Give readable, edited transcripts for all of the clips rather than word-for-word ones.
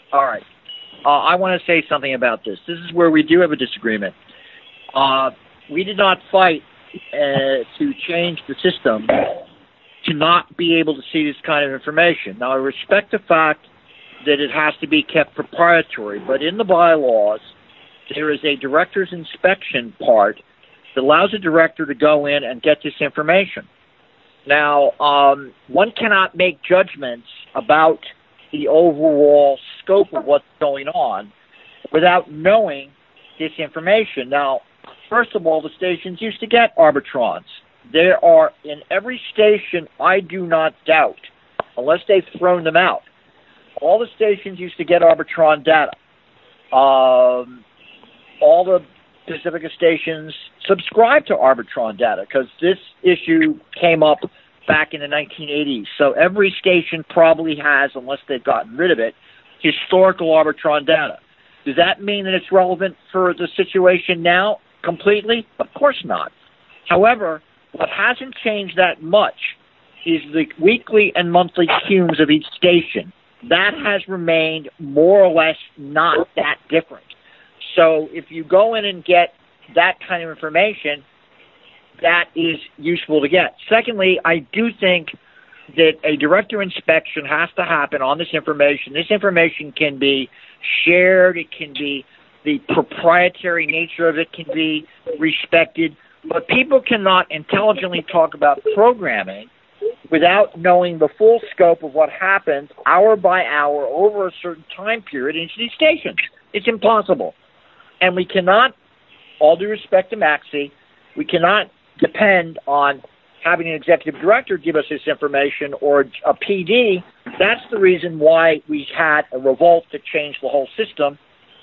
All right. I want to say something about this. This is where we do have a disagreement. We did not fight to change the system to not be able to see this kind of information. Now, I respect the fact that it has to be kept proprietary, but in the bylaws, there is a director's inspection part that allows a director to go in and get this information. Now, one cannot make judgments about the overall scope of what's going on without knowing this information. Now, first of all, the stations used to get Arbitrons. There are, in every station, I do not doubt, unless they've thrown them out, all the stations used to get Arbitron data. All the Pacifica stations subscribe to Arbitron data because this issue came up back in the 1980s. So every station probably has, unless they've gotten rid of it, historical Arbitron data. Does that mean that it's relevant for the situation now completely? Of course not. However, what hasn't changed that much is the weekly and monthly cumes of each station. That has remained more or less not that different. So if you go in and get that kind of information, that is useful to get. Secondly, I do think that a director inspection has to happen on this information. This information can be shared. It can be, the proprietary nature of it can be respected. But people cannot intelligently talk about programming without knowing the full scope of what happens hour by hour over a certain time period in these stations. It's impossible. And we cannot, all due respect to Maxie, we cannot depend on having an executive director give us this information or a PD. That's the reason why we had a revolt to change the whole system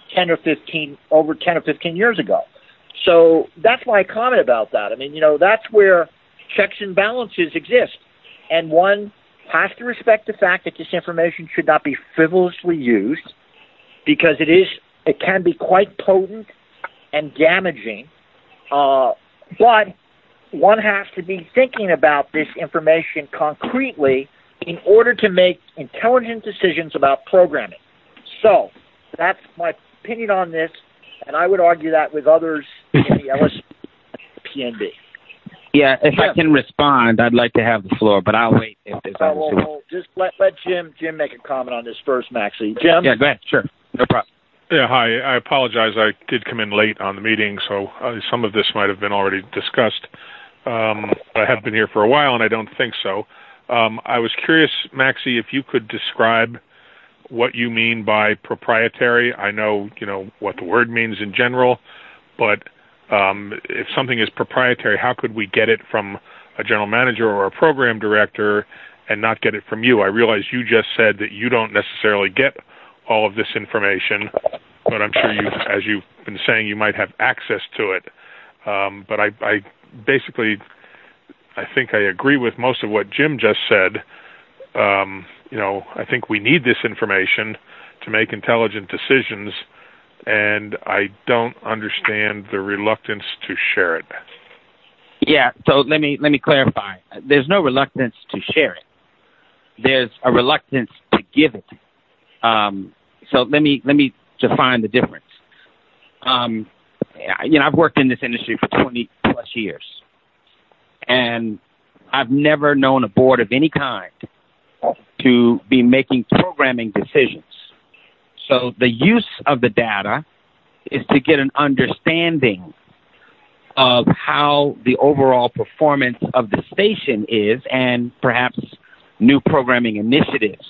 over 10 or 15 years ago. So that's my comment about that. I mean, that's where checks and balances exist. And one has to respect the fact that this information should not be frivolously used because it can be quite potent and damaging. But one has to be thinking about this information concretely in order to make intelligent decisions about programming. So that's my opinion on this, and I would argue that with others in the LSPNB. Yeah, if I can respond, I'd like to have the floor, but I'll wait if there's others. Well, just let Jim make a comment on this first, Maxie. Jim? Yeah, go ahead. Sure. No problem. Yeah, hi. I apologize. I did come in late on the meeting, so some of this might have been already discussed. I have been here for a while, and I don't think so. I was curious, Maxie, if you could describe what you mean by proprietary. I know, what the word means in general, but if something is proprietary, how could we get it from a general manager or a program director and not get it from you? I realize you just said that you don't necessarily get all of this information, but I'm sure you, as you've been saying, you might have access to it. But I basically, I think I agree with most of what Jim just said. I think we need this information to make intelligent decisions, and I don't understand the reluctance to share it. Yeah, so let me clarify. There's no reluctance to share it. There's a reluctance to give it. So let me define the difference. I've worked in this industry for 20 plus years, and I've never known a board of any kind to be making programming decisions. So the use of the data is to get an understanding of how the overall performance of the station is and perhaps new programming initiatives.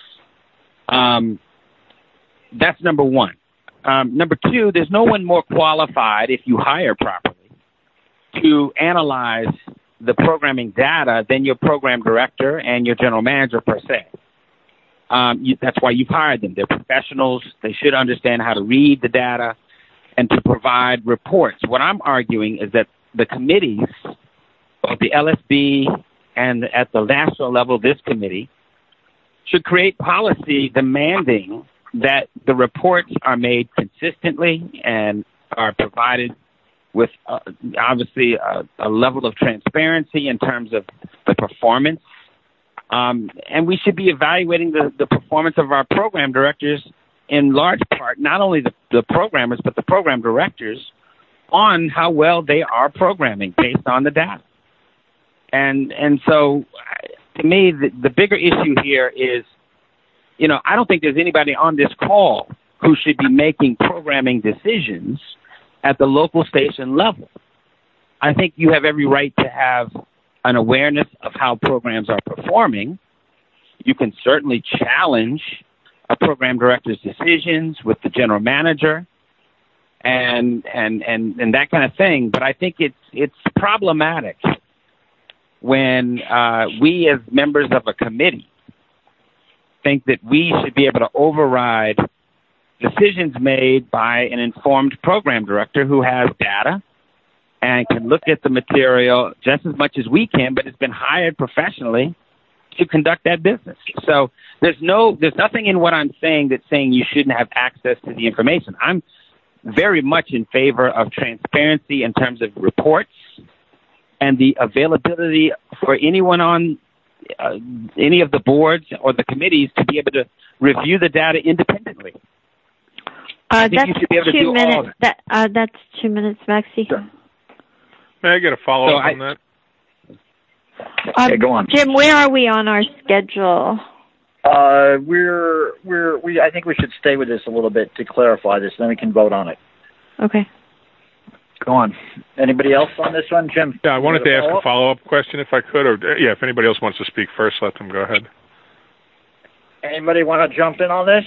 That's number one. Number two, there's no one more qualified, if you hire properly, to analyze the programming data than your program director and your general manager per se. That's why you've hired them. They're professionals. They should understand how to read the data and to provide reports. What I'm arguing is that the committees, both the LSB and at the national level, this committee, should create policy demanding that the reports are made consistently and are provided with, obviously, a level of transparency in terms of the performance. And we should be evaluating the performance of our program directors in large part, not only the programmers, but the program directors on how well they are programming based on the data. And so, to me, the bigger issue here is, I don't think there's anybody on this call who should be making programming decisions at the local station level. I think you have every right to have an awareness of how programs are performing. You can certainly challenge a program director's decisions with the general manager and that kind of thing. But I think it's problematic when we as members of a committee think that we should be able to override decisions made by an informed program director who has data and can look at the material just as much as we can, but has been hired professionally to conduct that business. So there's nothing in what I'm saying that's saying you shouldn't have access to the information. I'm very much in favor of transparency in terms of reports and the availability for anyone on any of the boards or the committees to be able to review the data independently. That's 2 minutes. That's 2 minutes, Maxie. Sure. May I get a follow-up on that? Okay, go on. Jim, where are we on our schedule? I think we should stay with this a little bit to clarify this, then we can vote on it. Okay. Go on. Anybody else on this one, Jim? Yeah, I wanted to ask a follow-up question if I could, or if anybody else wants to speak first, let them go ahead. Anybody want to jump in on this?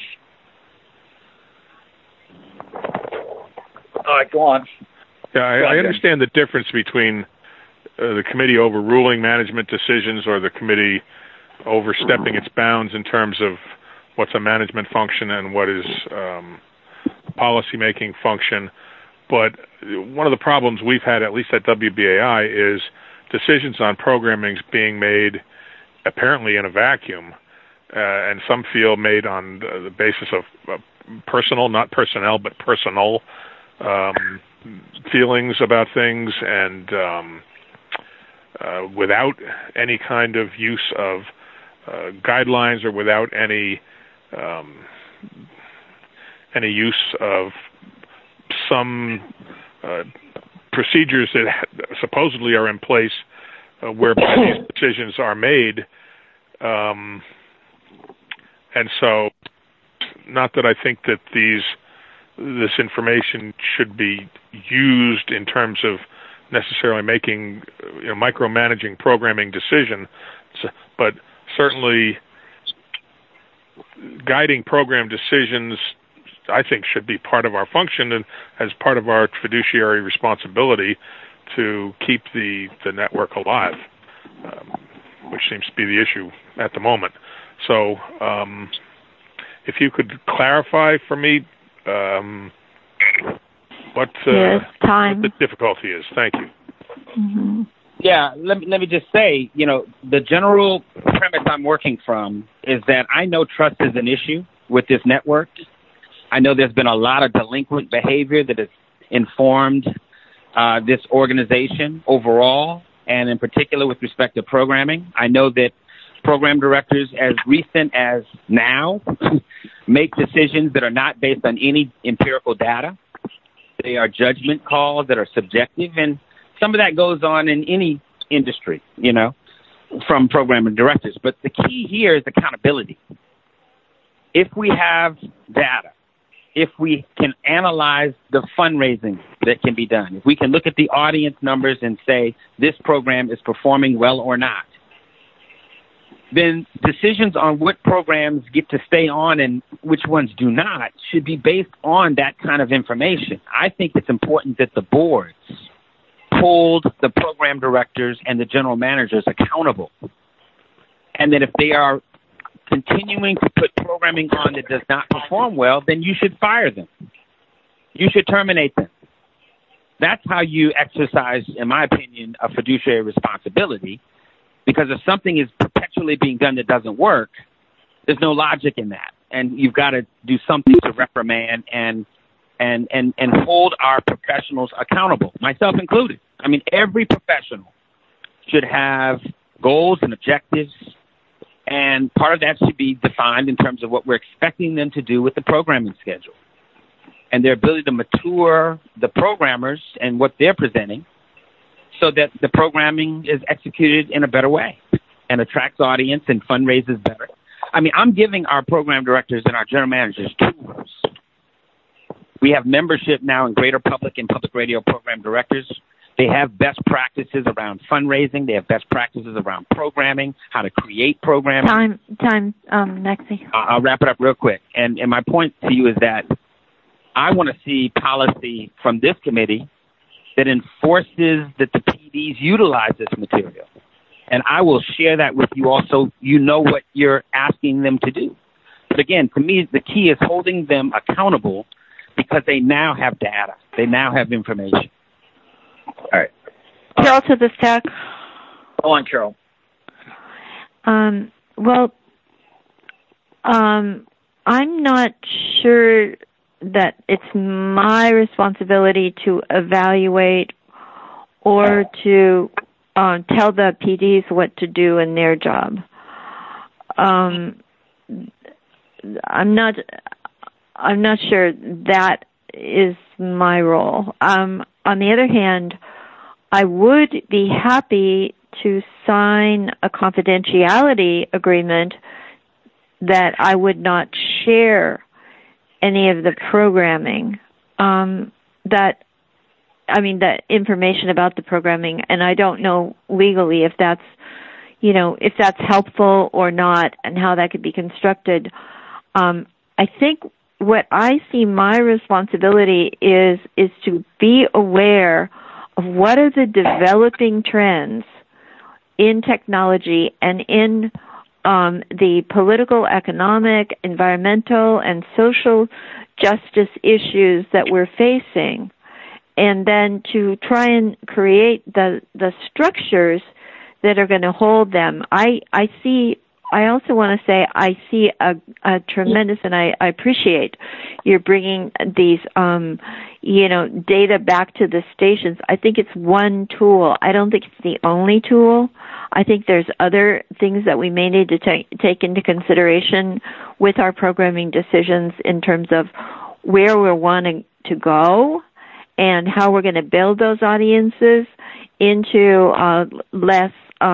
All right, go on. Yeah, I understand the difference between the committee overruling management decisions or the committee overstepping its bounds in terms of what's a management function and what is policy-making function. But one of the problems we've had, at least at WBAI, is decisions on programming being made apparently in a vacuum, and some feel made on the basis of personal, not personnel, but personal feelings about things, and without any kind of use of guidelines or without any use of some procedures that supposedly are in place whereby these decisions are made. And so, not that I think that this information should be used in terms of necessarily making micromanaging programming decisions, but certainly guiding program decisions, I think, should be part of our function and as part of our fiduciary responsibility to keep the network alive, which seems to be the issue at the moment. So if you could clarify for me what the difficulty is. Thank you. Mm-hmm. Yeah, let me just say, the general premise I'm working from is that I know trust is an issue with this network. I know there's been a lot of delinquent behavior that has informed this organization overall, and in particular with respect to programming. I know that program directors as recent as now make decisions that are not based on any empirical data. They are judgment calls that are subjective, and some of that goes on in any industry, from program directors. But the key here is accountability. If we have data, if we can analyze the fundraising that can be done, if we can look at the audience numbers and say this program is performing well or not, then decisions on what programs get to stay on and which ones do not should be based on that kind of information. I think it's important that the boards hold the program directors and the general managers accountable, and that if they are continuing to put programming on that does not perform well, then you should fire them. You should terminate them. That's how you exercise, in my opinion, a fiduciary responsibility, because if something is perpetually being done that doesn't work, there's no logic in that. And you've got to do something to reprimand and hold our professionals accountable, myself included. I mean, every professional should have goals and objectives And part of that should be defined in terms of what we're expecting them to do with the programming schedule and their ability to mature the programmers and what they're presenting so that the programming is executed in a better way and attracts audience and fundraises better. I mean, I'm giving our program directors and our general managers tools. We have membership now in Greater Public and Public Radio program directors. They have best practices around fundraising. They have best practices around programming, how to create programming. Time, Maxie. I'll wrap it up real quick. And my point to you is that I want to see policy from this committee that enforces that the PDs utilize this material. And I will share that with you also. You know what you're asking them to do. But again, to me, the key is holding them accountable because they now have data. They now have information. All right. Carol to the stack. Go on, Carol. I'm not sure that it's my responsibility to evaluate or to tell the PDs what to do in their job. I'm not sure that is my role. On the other hand, I would be happy to sign a confidentiality agreement that I would not share any of the programming, the information about the programming, and I don't know legally if that's helpful or not and how that could be constructed. I think what I see my responsibility is to be aware of what are the developing trends in technology and in the political, economic, environmental, and social justice issues that we're facing, and then to try and create the structures that are going to hold them. I also want to say I see a tremendous, and I appreciate you're bringing these, data back to the stations. I think it's one tool. I don't think it's the only tool. I think there's other things that we may need to take into consideration with our programming decisions in terms of where we're wanting to go and how we're going to build those audiences into less,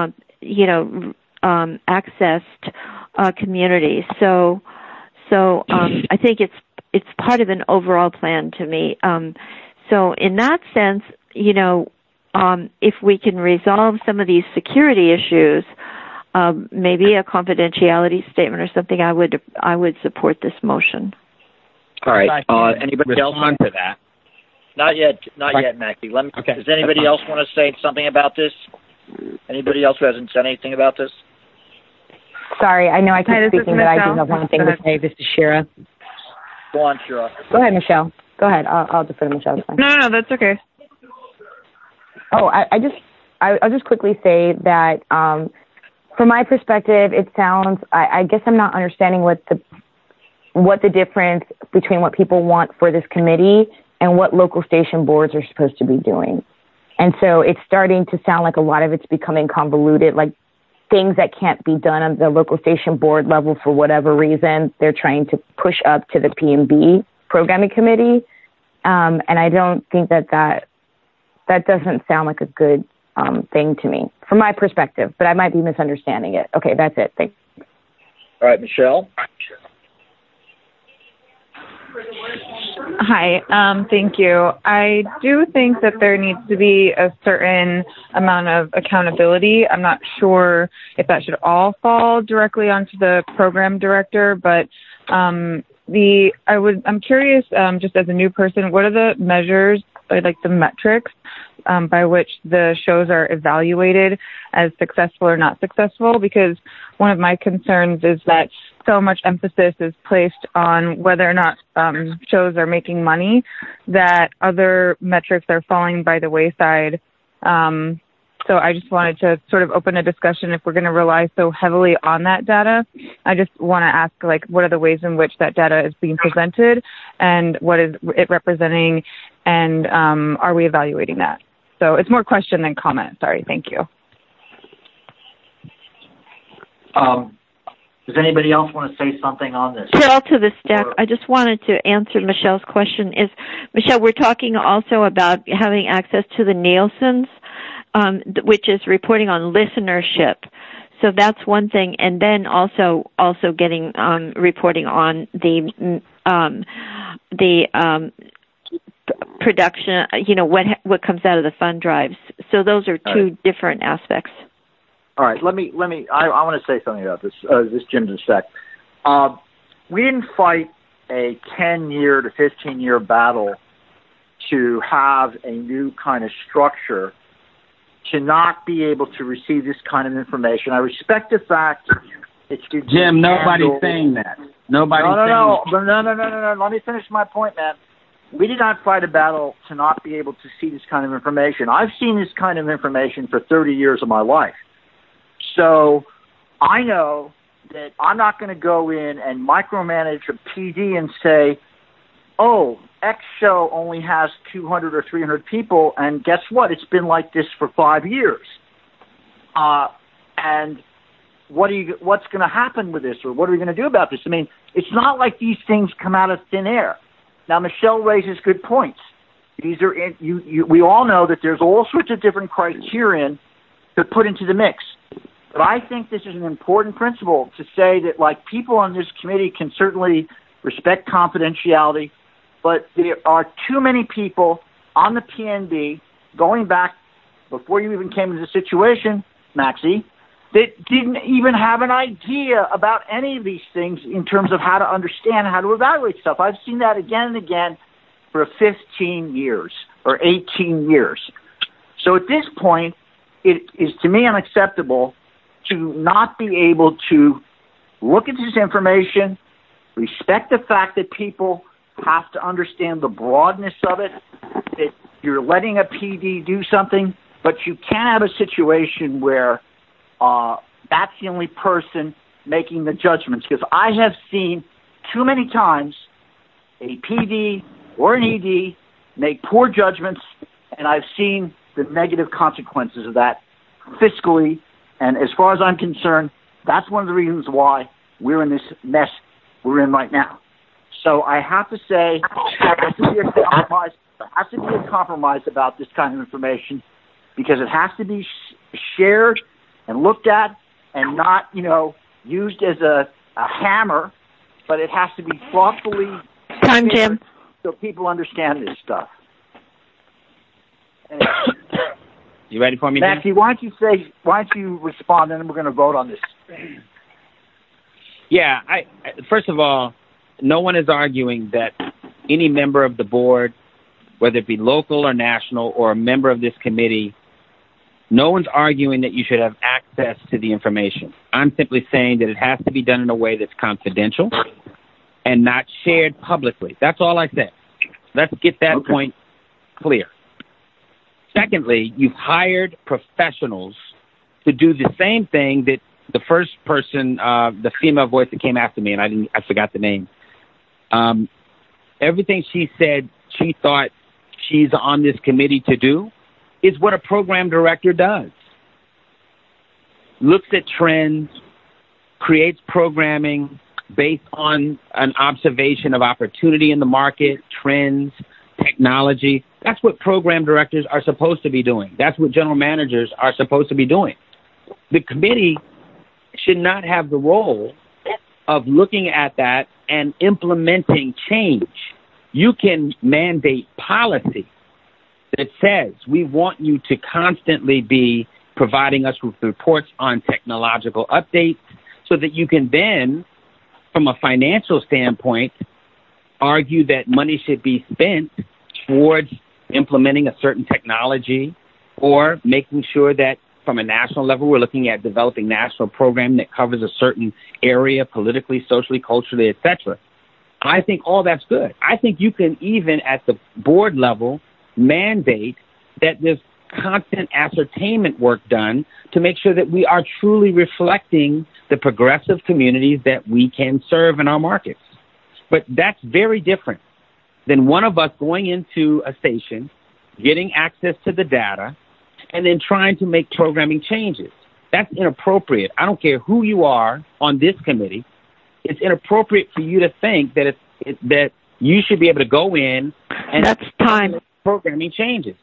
accessed communities. So I think it's part of an overall plan to me. So in that sense, if we can resolve some of these security issues, maybe a confidentiality statement or something, I would support this motion. All right. Anybody else want to that? Not yet, Maxie. Okay. Does anybody else want to say something about this? Anybody else who hasn't said anything about this? Sorry, I know I keep speaking, but I do have one thing to say. This is Shira. Go on, Shira. Go ahead, Michelle. Go ahead. I'll defer to Michelle. No, that's okay. Oh, I'll just quickly say that from my perspective, it sounds. I guess I'm not understanding what the difference between what people want for this committee and what local station boards are supposed to be doing. And so it's starting to sound like a lot of it's becoming convoluted, like things that can't be done on the local station board level for whatever reason, they're trying to push up to the P&B programming committee. And I don't think that doesn't sound like a good thing to me from my perspective, but I might be misunderstanding it. Okay, that's it. Thanks. All right, Michelle. Hi, thank you. I do think that there needs to be a certain amount of accountability. I'm not sure if that should all fall directly onto the program director, but I'm curious, just as a new person, what are the measures, like the metrics, by which the shows are evaluated as successful or not successful? Because one of my concerns is that so much emphasis is placed on whether or not shows are making money that other metrics are falling by the wayside. So I just wanted to sort of open a discussion if we're going to rely so heavily on that data. I just want to ask, what are the ways in which that data is being presented and what is it representing, and are we evaluating that? So it's more question than comment. Sorry. Thank you. Does anybody else want to say something on this? Carol to the stack. I just wanted to answer Michelle's question. Michelle, we're talking also about having access to the Nielsen's, which is reporting on listenership. So that's one thing, and then also getting reporting on the production. What comes out of the fund drives. So those are two different aspects. All right, let me. I want to say something about this. This Jim in a sec. We didn't fight a 10-year to 15-year battle to have a new kind of structure to not be able to receive this kind of information. I respect the fact that Jim, nobody's saying that. No. Let me finish my point, man. We did not fight a battle to not be able to see this kind of information. I've seen this kind of information for 30 years of my life. So I know that I'm not going to go in and micromanage a PD and say, oh, X show only has 200 or 300 people, and guess what? It's been like this for 5 years. And what's going to happen with this, or what are we going to do about this? I mean, it's not like these things come out of thin air. Now, Michelle raises good points. These are we all know that there's all sorts of different criterion to put into the mix. But I think this is an important principle to say that, like, people on this committee can certainly respect confidentiality, but there are too many people on the PNB, going back before you even came into the situation, Maxie, that didn't even have an idea about any of these things in terms of how to understand, how to evaluate stuff. I've seen that again and again for 15 years or 18 years. So at this point, it is to me unacceptable to not be able to look at this information, respect the fact that people have to understand the broadness of it, that you're letting a PD do something, but you can't have a situation where that's the only person making the judgments. Because I have seen too many times a PD or an ED make poor judgments, and I've seen the negative consequences of that fiscally. And as far as I'm concerned, that's one of the reasons why we're in this mess we're in right now. So I have to say, there has to be a compromise. There has to be a compromise about this kind of information, because it has to be shared and looked at and not, used as a hammer, but it has to be thoughtfully Time, Jim. So people understand this stuff. You ready for me, Maxie, Jim? why don't you respond, and then we're going to vote on this. Yeah, first of all, no one is arguing that any member of the board, whether it be local or national or a member of this committee, no one's arguing that you should have access to the information. I'm simply saying that it has to be done in a way that's confidential and not shared publicly. That's all I said. Let's get that point clear. Secondly, you've hired professionals to do the same thing that the first person, the female voice that came after me, and I forgot the name. Everything she said she thought she's on this committee to do is what a program director does. Looks at trends, creates programming based on an observation of opportunity in the market, trends, technology. That's what program directors are supposed to be doing. That's what general managers are supposed to be doing. The committee should not have the role of looking at that and implementing change. You can mandate policy that says we want you to constantly be providing us with reports on technological updates so that you can then, from a financial standpoint, argue that money should be spent towards implementing a certain technology or making sure that from a national level we're looking at developing national programming that covers a certain area politically, socially, culturally, etc. I think all that's good. I think you can even at the board level mandate that there's constant ascertainment work done to make sure that we are truly reflecting the progressive communities that we can serve in our markets. But that's very different than one of us going into a station, getting access to the data, and then trying to make programming changes. That's inappropriate. I don't care who you are on this committee. It's inappropriate for you to think that that you should be able to go in and that's time programming changes.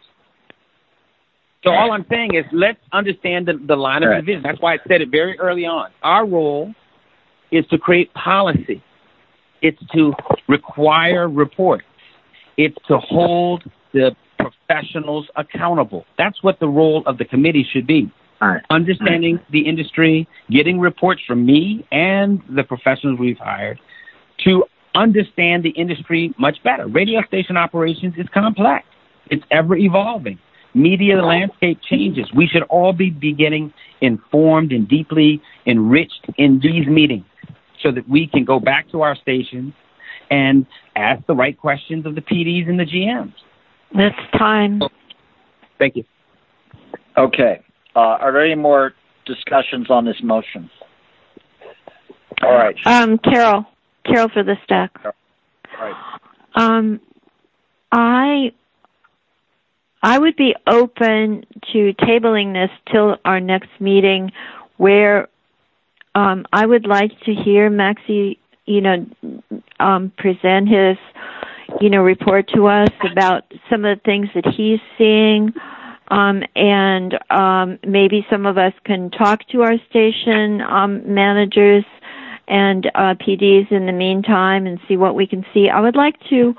So all I'm saying is let's understand the line of division. That's why I said it very early on. Our role is to create policy. It's to require reports. It's to hold the professionals accountable. That's what the role of the committee should be. Understanding the industry, getting reports from me and the professionals we've hired to understand the industry much better. Radio station operations is complex. It's ever evolving. Media landscape changes. We should all be getting informed and deeply enriched in these meetings so that we can go back to our stations and ask the right questions of the PDs and the GMs. That's time. Thank you. Okay. Are there any more discussions on this motion? All right. Carol for the stack. All right. I would be open to tabling this till our next meeting, where I would like to hear Maxie, present his, report to us about some of the things that he's seeing, and maybe some of us can talk to our station managers and PDs in the meantime and see what we can see. I would like to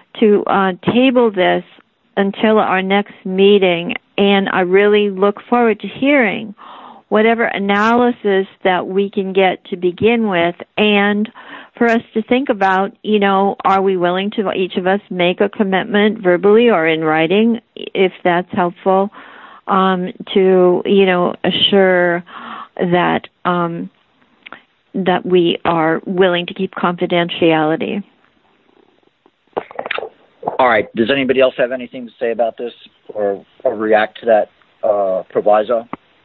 table this until our next meeting, and I really look forward to hearing whatever analysis that we can get to begin with, and for us to think about, are we willing to, each of us, make a commitment verbally or in writing, if that's helpful, to, assure that that we are willing to keep confidentiality. All right. Does anybody else have anything to say about this or react to that proviso?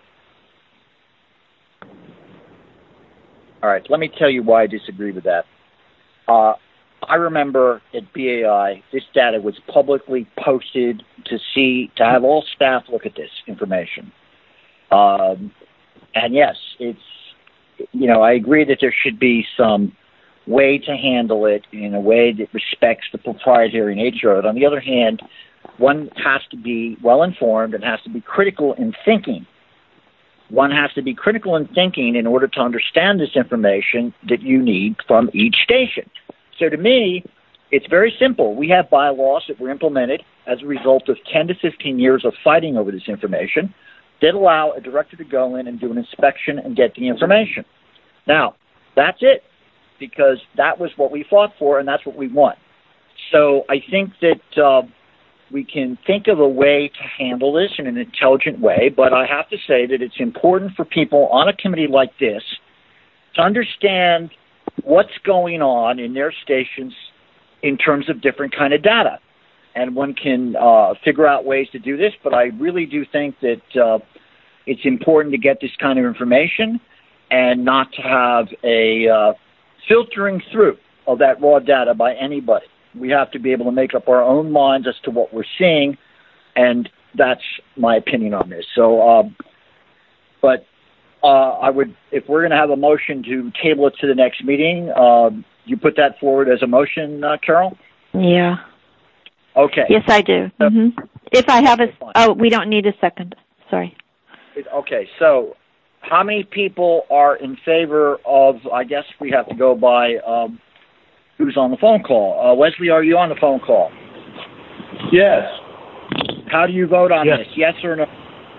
All right. Let me tell you why I disagree with that. I remember at BAI, this data was publicly posted to have all staff look at this information. And yes, it's, I agree that there should be some way to handle it in a way that respects the proprietary nature of it. On the other hand, one has to be well-informed and has to be critical in thinking. One has to be critical in thinking in order to understand this information that you need from each station. So to me, it's very simple. We have bylaws that were implemented as a result of 10 to 15 years of fighting over this information that allow a director to go in and do an inspection and get the information. Now, that's it, because that was what we fought for and that's what we want. So I think that we can think of a way to handle this in an intelligent way, but I have to say that it's important for people on a committee like this to understand what's going on in their stations in terms of different kind of data. And one can figure out ways to do this, but I really do think that it's important to get this kind of information and not to have a filtering through of that raw data by anybody. We have to be able to make up our own minds as to what we're seeing, and that's my opinion on this. So, I would, if we're going to have a motion to table it to the next meeting, you put that forward as a motion, Carol? Yeah. Okay. Yes, I do. Mm-hmm. If I have we don't need a second. Sorry. Okay, so how many people are in favor of, I guess we have to go by who's on the phone call. Wesley, are you on the phone call? Yes. How do you vote on this? Yes or no?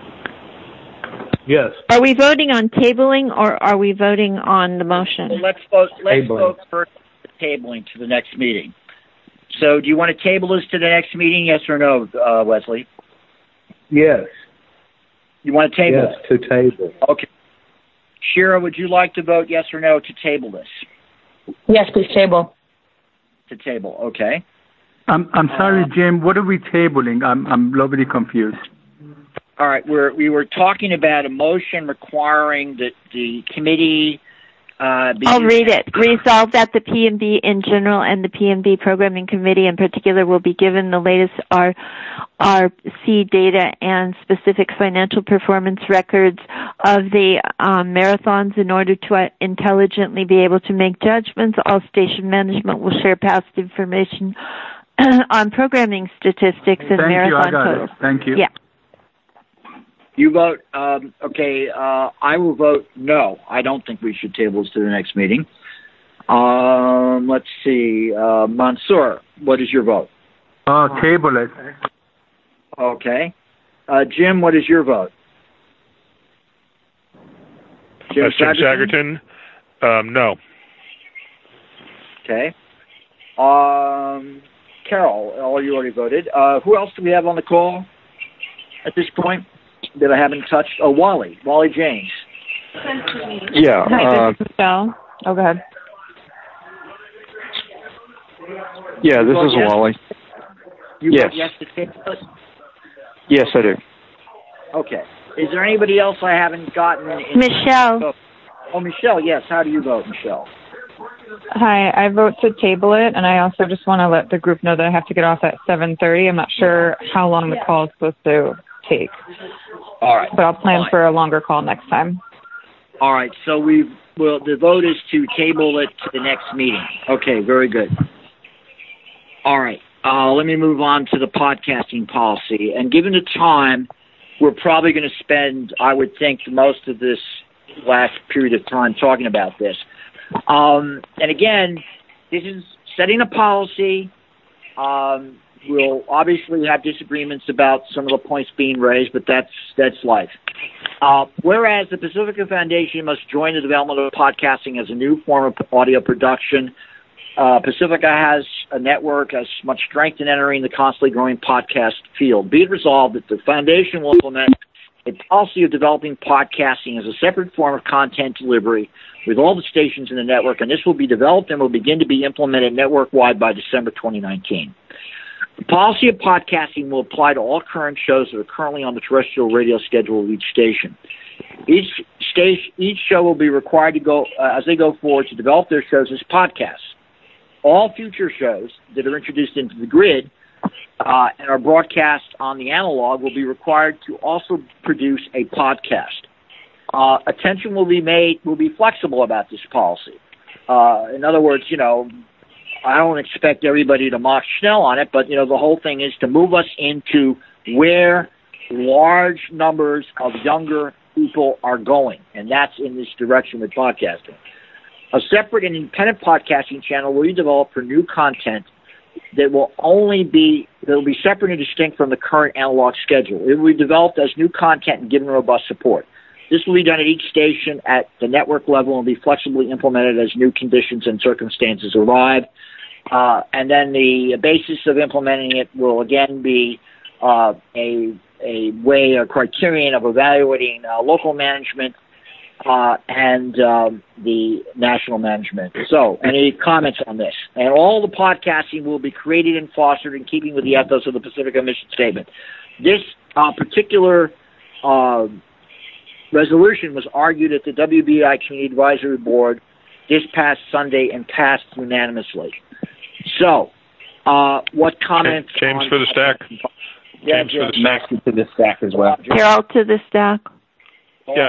Yes. Are we voting on tabling or are we voting on the motion? Well, let's vote first tabling to the next meeting. So do you want to table this to the next meeting, yes or no, Wesley? Yes. You want to table it? Yes, to table. Okay. Shira, would you like to vote yes or no to table this? Yes, please table. To table, okay. I'm sorry, Jim. What are we tabling? I'm a little bit confused. All right, we were talking about a motion requiring that the committee I'll read it. Resolve that the PMB in general and the PMB Programming Committee in particular will be given the latest RC data and specific financial performance records of the marathons in order to intelligently be able to make judgments. All station management will share past information on programming statistics and marathon totals. Thank you. Yeah. You vote, okay, I will vote no. I don't think we should table this to the next meeting. Let's see, Mansour, what is your vote? Table it. Okay. Jim, what is your vote? Jim Sagerton? No. Okay. Carol, you already voted. Who else do we have on the call at this point that I haven't touched? Oh, Wally James. Yeah. Hi, this is Michelle. Oh, go ahead. Yeah, this is yes? Wally. You yes. vote yes to table it? Yes, I do. Okay. Is there anybody else I haven't gotten? Michelle. Oh, Michelle, yes. How do you vote, Michelle? Hi, I vote to table it, and I also just want to let the group know that I have to get off at 7:30. I'm not sure how long the call is supposed to take. All right. But I'll plan for a longer call next time. All right. So the vote is to table it to the next meeting. Okay, very good. All right. Let me move on to the podcasting policy. And given the time, we're probably going to spend, I would think, most of this last period of time talking about this. And again, this is setting a policy. We'll obviously have disagreements about some of the points being raised, but that's life. Whereas the Pacifica Foundation must join the development of podcasting as a new form of audio production. Pacifica has a network, has much strength in entering the constantly growing podcast field. Be it resolved that the foundation will implement a policy of developing podcasting as a separate form of content delivery with all the stations in the network, and this will be developed and will begin to be implemented network-wide by December 2019. The policy of podcasting will apply to all current shows that are currently on the terrestrial radio schedule of each station. Each show will be required to go, as they go forward, to develop their shows as podcasts. All future shows that are introduced into the grid and are broadcast on the analog will be required to also produce a podcast. Attention will be flexible about this policy. In other words, I don't expect everybody to mock Schnell on it, but, the whole thing is to move us into where large numbers of younger people are going, and that's in this direction with podcasting. A separate and independent podcasting channel will be developed for new content that will be separate and distinct from the current analog schedule. It will be developed as new content and given robust support. This will be done at each station at the network level and be flexibly implemented as new conditions and circumstances arrive. And then the basis of implementing it will again be a criterion of evaluating local management and the national management. So, any comments on this? And all the podcasting will be created and fostered in keeping with the ethos of the Pacifica mission statement. This particular resolution was argued at the WBI Community Advisory Board this past Sunday and passed unanimously. So, what comments? James for the stack. Yeah, James for the Max to the stack as well. Carol to the stack. Yeah.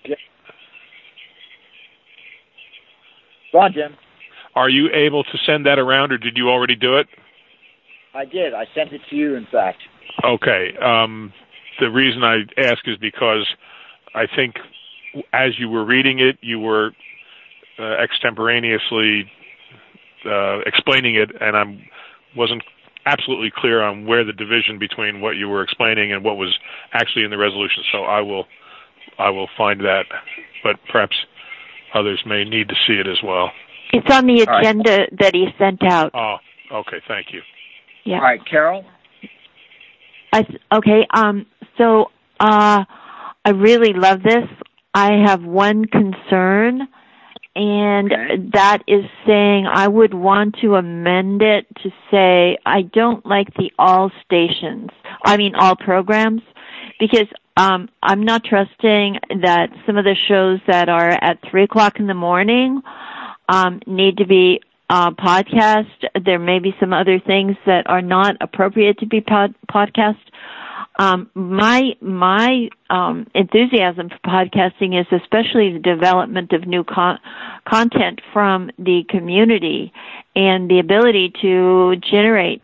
Go on, Jim. Are you able to send that around, or did you already do it? I did. I sent it to you, in fact. Okay. The reason I ask is because I think as you were reading it, you were extemporaneously explaining it, and I wasn't absolutely clear on where the division between what you were explaining and what was actually in the resolution. So I will find that, but perhaps others may need to see it as well. It's on the agenda that he sent out. Oh, okay. Thank you. Yeah. All right, Carol? Okay. So I really love this. I have one concern, and that is saying I would want to amend it to say I don't like the all programs, because I'm not trusting that some of the shows that are at 3:00 in the morning need to be podcast. There may be some other things that are not appropriate to be podcast. My enthusiasm for podcasting is especially the development of new content from the community and the ability to generate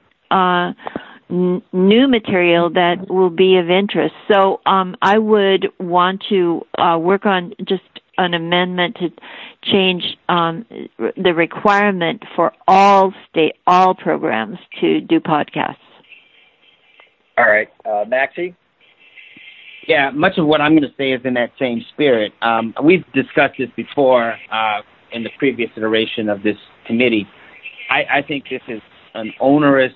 new material that will be of interest. So I would want to work on just an amendment to change the requirement for all programs to do podcasts. All right. Maxie? Yeah, much of what I'm going to say is in that same spirit. We've discussed this before in the previous iteration of this committee. I think this is an onerous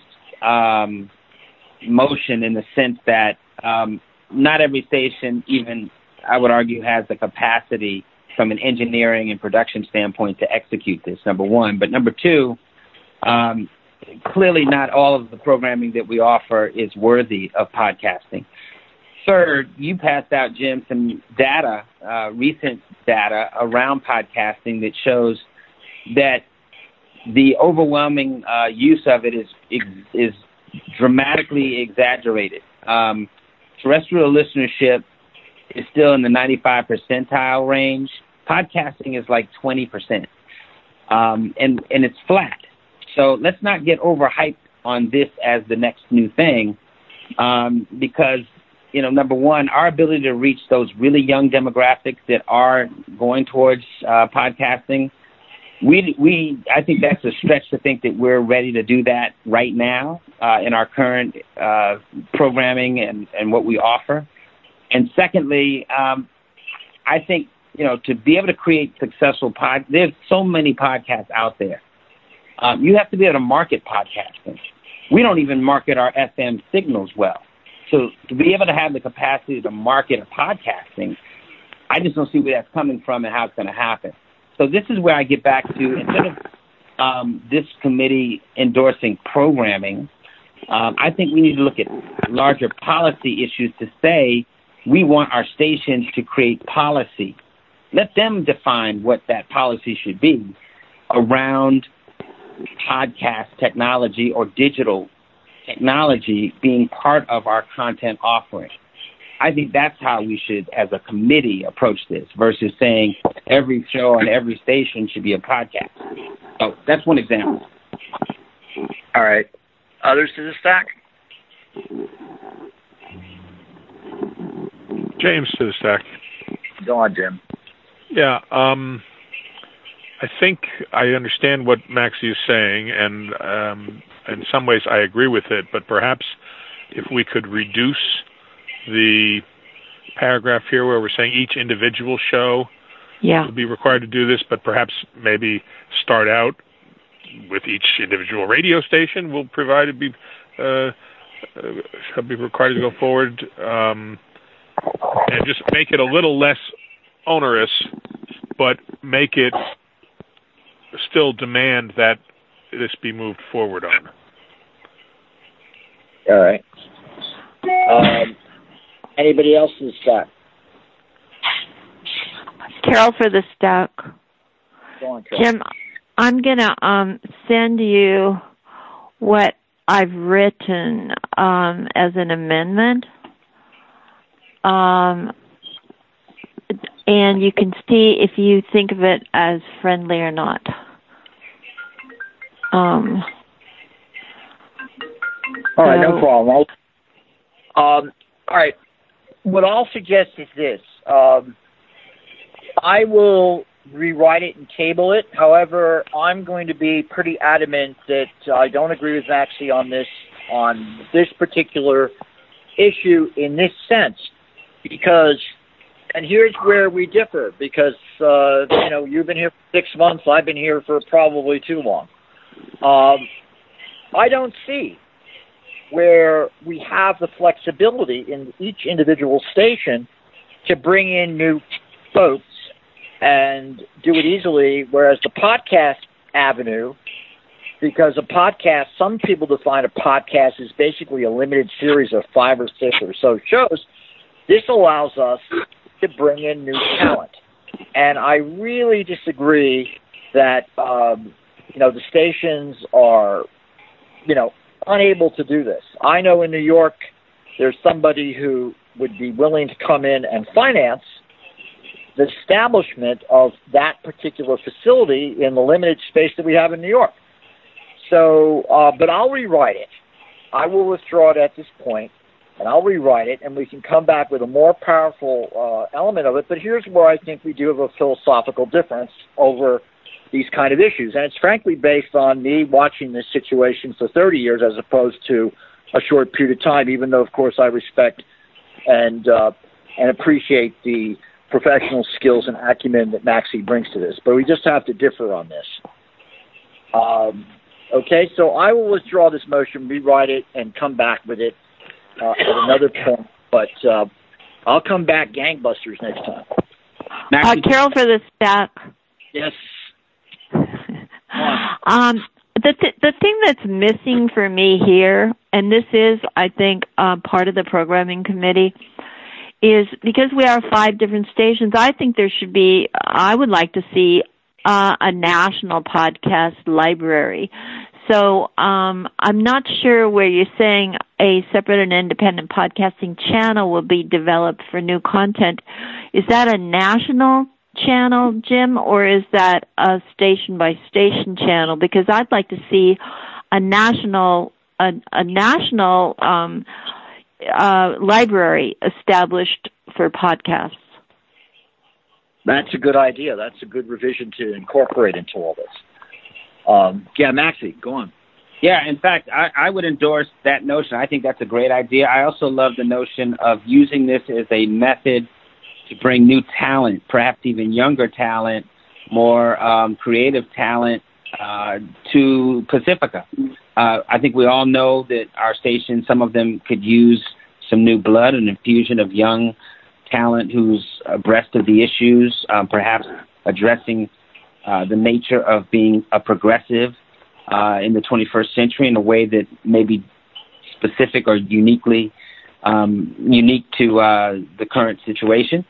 motion in the sense that not every station even, I would argue, has the capacity from an engineering and production standpoint to execute this, number one. But number two, clearly not all of the programming that we offer is worthy of podcasting. Third, you passed out, Jim, some data, recent data around podcasting that shows that the overwhelming use of it is dramatically exaggerated. Terrestrial listenership is still in the 95 percentile range. Podcasting is like 20%, and it's flat. So let's not get overhyped on this as the next new thing, because, number one, our ability to reach those really young demographics that are going towards podcasting, I think that's a stretch to think that we're ready to do that right now in our current programming and what we offer. And secondly, I think, to be able to create successful there's so many podcasts out there. You have to be able to market podcasting. We don't even market our FM signals well. So to be able to have the capacity to market podcasting, I just don't see where that's coming from and how it's going to happen. So this is where I get back to, instead of this committee endorsing programming, I think we need to look at larger policy issues to say we want our stations to create policy. Let them define what that policy should be around podcast technology or digital technology being part of our content offering. I think that's how we should, as a committee, approach this versus saying every show on every station should be a podcast. So that's one example. All right. Others to the stack? James to the stack. Go on, Jim. Yeah, I think I understand what Maxie is saying, and in some ways I agree with it, but perhaps if we could reduce the paragraph here where we're saying each individual show will be required to do this, but perhaps maybe start out with each individual radio station will be required to go forward, and just make it a little less onerous, but make it still demand that this be moved forward on. All right. Anybody else in the stack? Carol for the stack. Go on, Carol. Jim, I'm going to send you what I've written as an amendment. And you can see if you think of it as friendly or not. All right, no problem. All right. What I'll suggest is this. I will rewrite it and table it. However, I'm going to be pretty adamant that I don't agree with Maxie on this particular issue in this sense, because, and here's where we differ, because you've been here for 6 months, I've been here for probably too long. I don't see where we have the flexibility in each individual station to bring in new folks and do it easily, whereas the podcast avenue, because a podcast, some people define a podcast as basically a limited series of 5 or 6 or so shows, This allows us to bring in new talent. And I really disagree that, the stations are, unable to do this. I know in New York, there's somebody who would be willing to come in and finance the establishment of that particular facility in the limited space that we have in New York. So, but I'll rewrite it. I will withdraw it at this point, and I'll rewrite it, and we can come back with a more powerful element of it. But here's where I think we do have a philosophical difference over these kind of issues. And it's frankly based on me watching this situation for 30 years as opposed to a short period of time, even though, of course, I respect and appreciate the professional skills and acumen that Maxie brings to this. But we just have to differ on this. Okay, so I will withdraw this motion, rewrite it, and come back with it at another point. But I'll come back gangbusters next time. Carol for the stack. Yes. The thing that's missing for me here, and this is, I think, part of the programming committee, is because we are 5 different stations, I think I would like to see a national podcast library. So I'm not sure where you're saying a separate and independent podcasting channel will be developed for new content. Is that a national channel, Jim, or is that a station-by-station channel? Because I'd like to see a national library established for podcasts. That's a good idea. That's a good revision to incorporate into all this. Maxie, go on. Yeah, in fact, I would endorse that notion. I think that's a great idea. I also love the notion of using this as a method to bring new talent, perhaps even younger talent, more creative talent to Pacifica. I think we all know that our station, some of them could use some new blood, an infusion of young talent who's abreast of the issues, perhaps addressing the nature of being a progressive in the 21st century in a way that may be specific or unique to the current situation,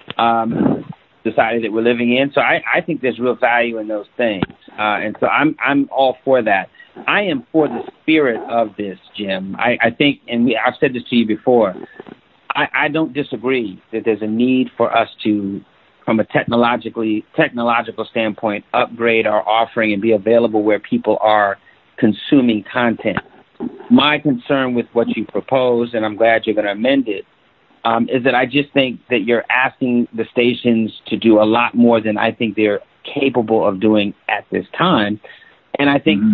society that we're living in. So I think there's real value in those things. And so I'm all for that. I am for the spirit of this, Jim. I think, and I've said this to you before, I don't disagree that there's a need for us to, from a technological standpoint, upgrade our offering and be available where people are consuming content. My concern with what you propose, and I'm glad you're going to amend it, is that I just think that you're asking the stations to do a lot more than I think they're capable of doing at this time. And I think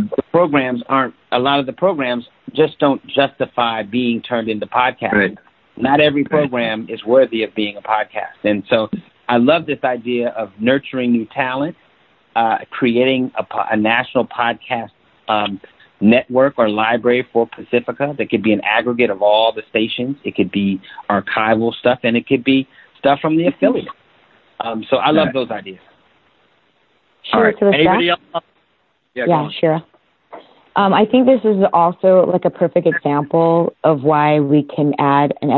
a lot of the programs just don't justify being turned into podcasts. Right. Not every program is worthy of being a podcast. And so I love this idea of nurturing new talent, creating a national podcast network or library for Pacifica that could be an aggregate of all the stations. It could be archival stuff, and it could be stuff from the affiliate. So I love those ideas. Sure. Right. Anybody else? Yeah, sure. I think this is also like a perfect example of why we can add an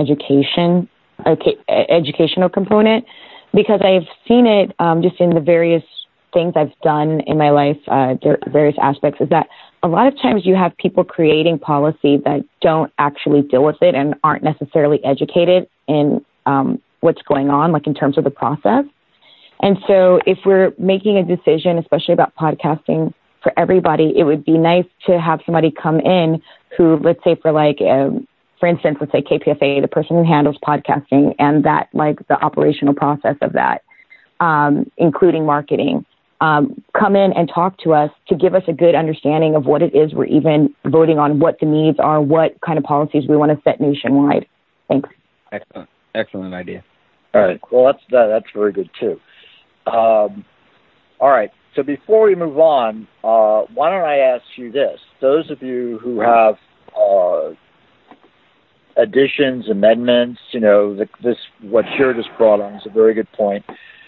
educational component, because I've seen it just in the various things I've done in my life, various aspects, is that a lot of times you have people creating policy that don't actually deal with it and aren't necessarily educated in what's going on, like in terms of the process. And so if we're making a decision, especially about podcasting for everybody, it would be nice to have somebody come in who, let's say for instance, let's say KPFA, the person who handles podcasting and that, like the operational process of that, including marketing, come in and talk to us to give us a good understanding of what it is we're even voting on, what the needs are, what kind of policies we want to set nationwide. Thanks. Excellent idea. All right. Well, that's very good too. All right. So before we move on, why don't I ask you this? Those of you who have additions, amendments, what Shira just brought on is a very good point.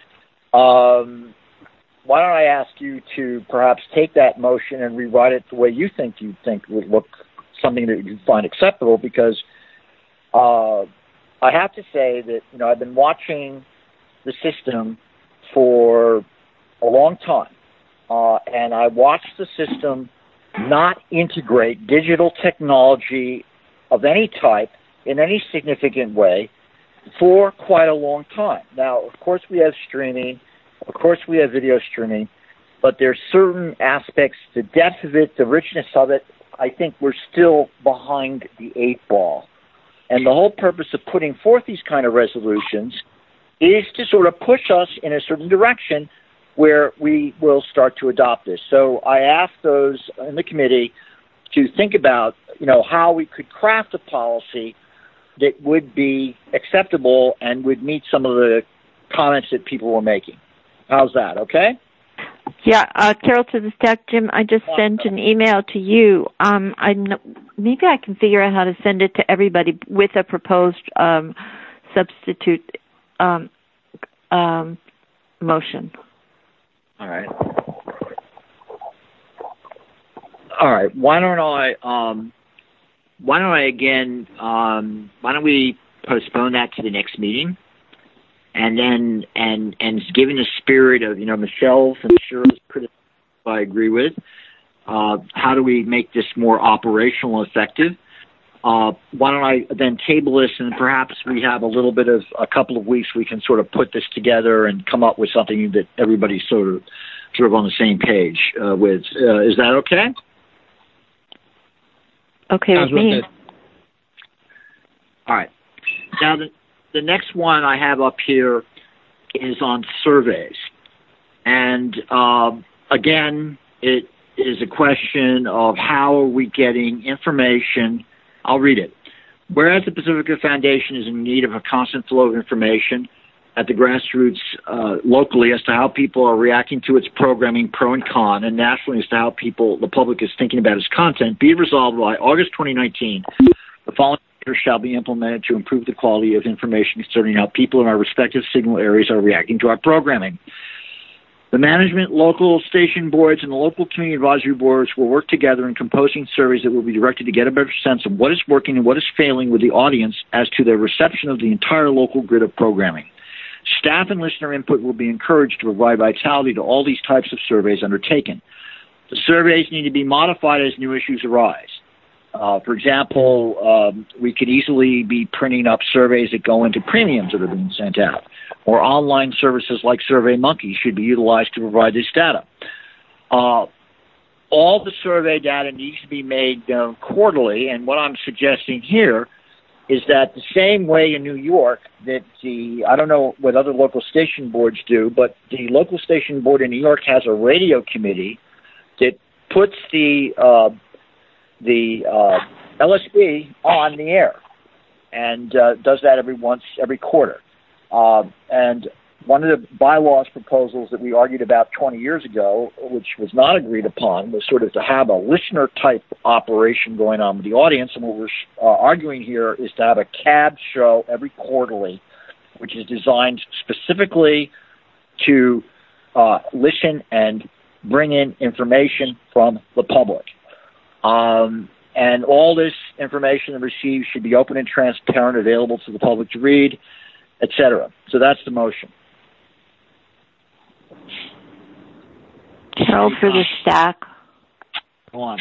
Why don't I ask you to perhaps take that motion and rewrite it the way you think would look something that you find acceptable? Because I I have to say that, I've been watching the system for a long time, and I watched the system not integrate digital technology of any type in any significant way for quite a long time. Now, of course, we have streaming. Of course, we have video streaming. But there's certain aspects, the depth of it, the richness of it, I think we're still behind the 8 ball. And the whole purpose of putting forth these kind of resolutions is to sort of push us in a certain direction where we will start to adopt this. So I asked those in the committee to think about, how we could craft a policy that would be acceptable and would meet some of the comments that people were making. How's that, okay? Yeah, Carol to the staff, Jim, I just sent an email to you. Maybe I can figure out how to send it to everybody with a proposed substitute motion. All right. Why don't we postpone that to the next meeting? And then, and given the spirit of, Michelle's and Shirley's criticism, I agree with, how do we make this more operational and effective? Why don't I then table this, and perhaps we have a couple of weeks we can sort of put this together and come up with something that everybody's sort of on the same page with. Is that okay? Okay with me. All right. Now, the next one I have up here is on surveys. And, again, it is a question of how are we getting information. I'll read it. Whereas the Pacifica Foundation is in need of a constant flow of information at the grassroots locally as to how people are reacting to its programming, pro and con, and nationally as to how the public is thinking about its content, be it resolved by August 2019, the following measures shall be implemented to improve the quality of information concerning how people in our respective signal areas are reacting to our programming. The management, local station boards, and the local community advisory boards will work together in composing surveys that will be directed to get a better sense of what is working and what is failing with the audience as to their reception of the entire local grid of programming. Staff and listener input will be encouraged to provide vitality to all these types of surveys undertaken. The surveys need to be modified as new issues arise. For example, we could easily be printing up surveys that go into premiums that are being sent out, or online services like SurveyMonkey should be utilized to provide this data. All the survey data needs to be made known quarterly, and what I'm suggesting here is that the same way in New York that I don't know what other local station boards do, but the local station board in New York has a radio committee that puts the LSB on the air and does that every quarter. And one of the bylaws proposals that we argued about 20 years ago, which was not agreed upon, was sort of to have a listener-type operation going on with the audience. And what we're arguing here is to have a CAB show every quarterly, which is designed specifically to listen and bring in information from the public. And all this information received should be open and transparent, available to the public to read, etc. So that's the motion. Carol for the stack. Go on.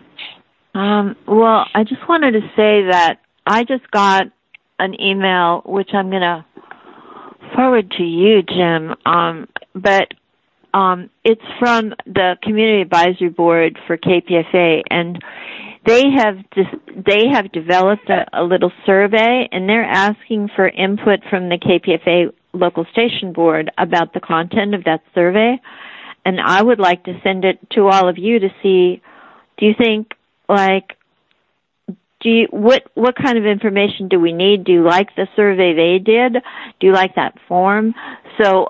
Well, I just wanted to say that I just got an email, which I'm going to forward to you, Jim. But it's from the Community Advisory Board for KPFA, and they have developed a little survey, and they're asking for input from the KPFA local station board about the content of that survey. And I would like to send it to all of you to see, do you think, what kind of information do we need? Do you like the survey they did? Do you like that form? So,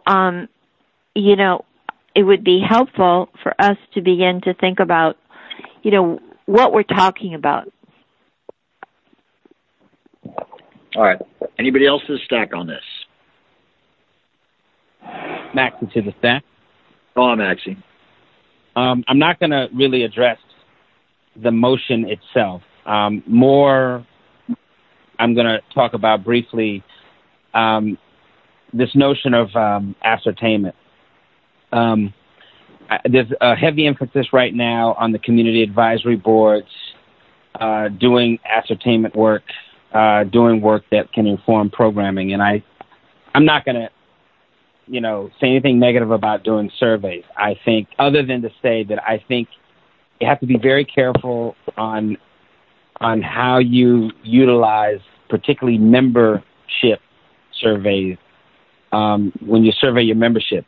it would be helpful for us to begin to think about, what we're talking about. All right. Anybody else's stack on this? Maxie to the stack. Go on, Maxie. I'm not going to really address the motion itself. More I'm going to talk about briefly this notion of ascertainment. There's a heavy emphasis right now on the community advisory boards doing ascertainment work, doing work that can inform programming. And I'm not going to, say anything negative about doing surveys. I think, other than to say that I think you have to be very careful on how you utilize, particularly membership surveys, when you survey your membership.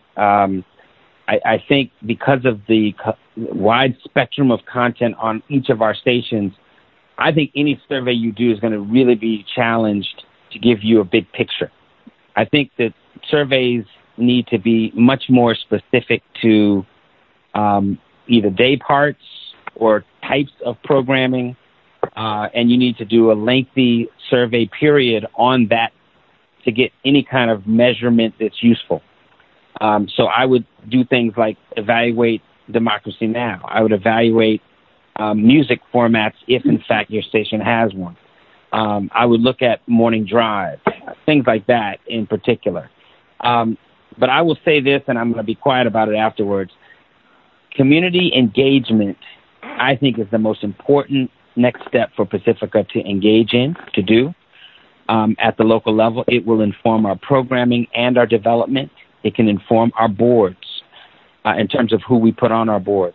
I think because of the wide spectrum of content on each of our stations, I think any survey you do is going to really be challenged to give you a big picture. I think that surveys need to be much more specific to either day parts or types of programming, and you need to do a lengthy survey period on that to get any kind of measurement that's useful. So I would do things like evaluate Democracy Now! I would evaluate music formats if, in fact, your station has one. I would look at Morning Drive, things like that in particular. But I will say this, and I'm going to be quiet about it afterwards. Community engagement, I think, is the most important next step for Pacifica to engage in, to do at the local level. It will inform our programming and our development. It can inform our boards in terms of who we put on our boards.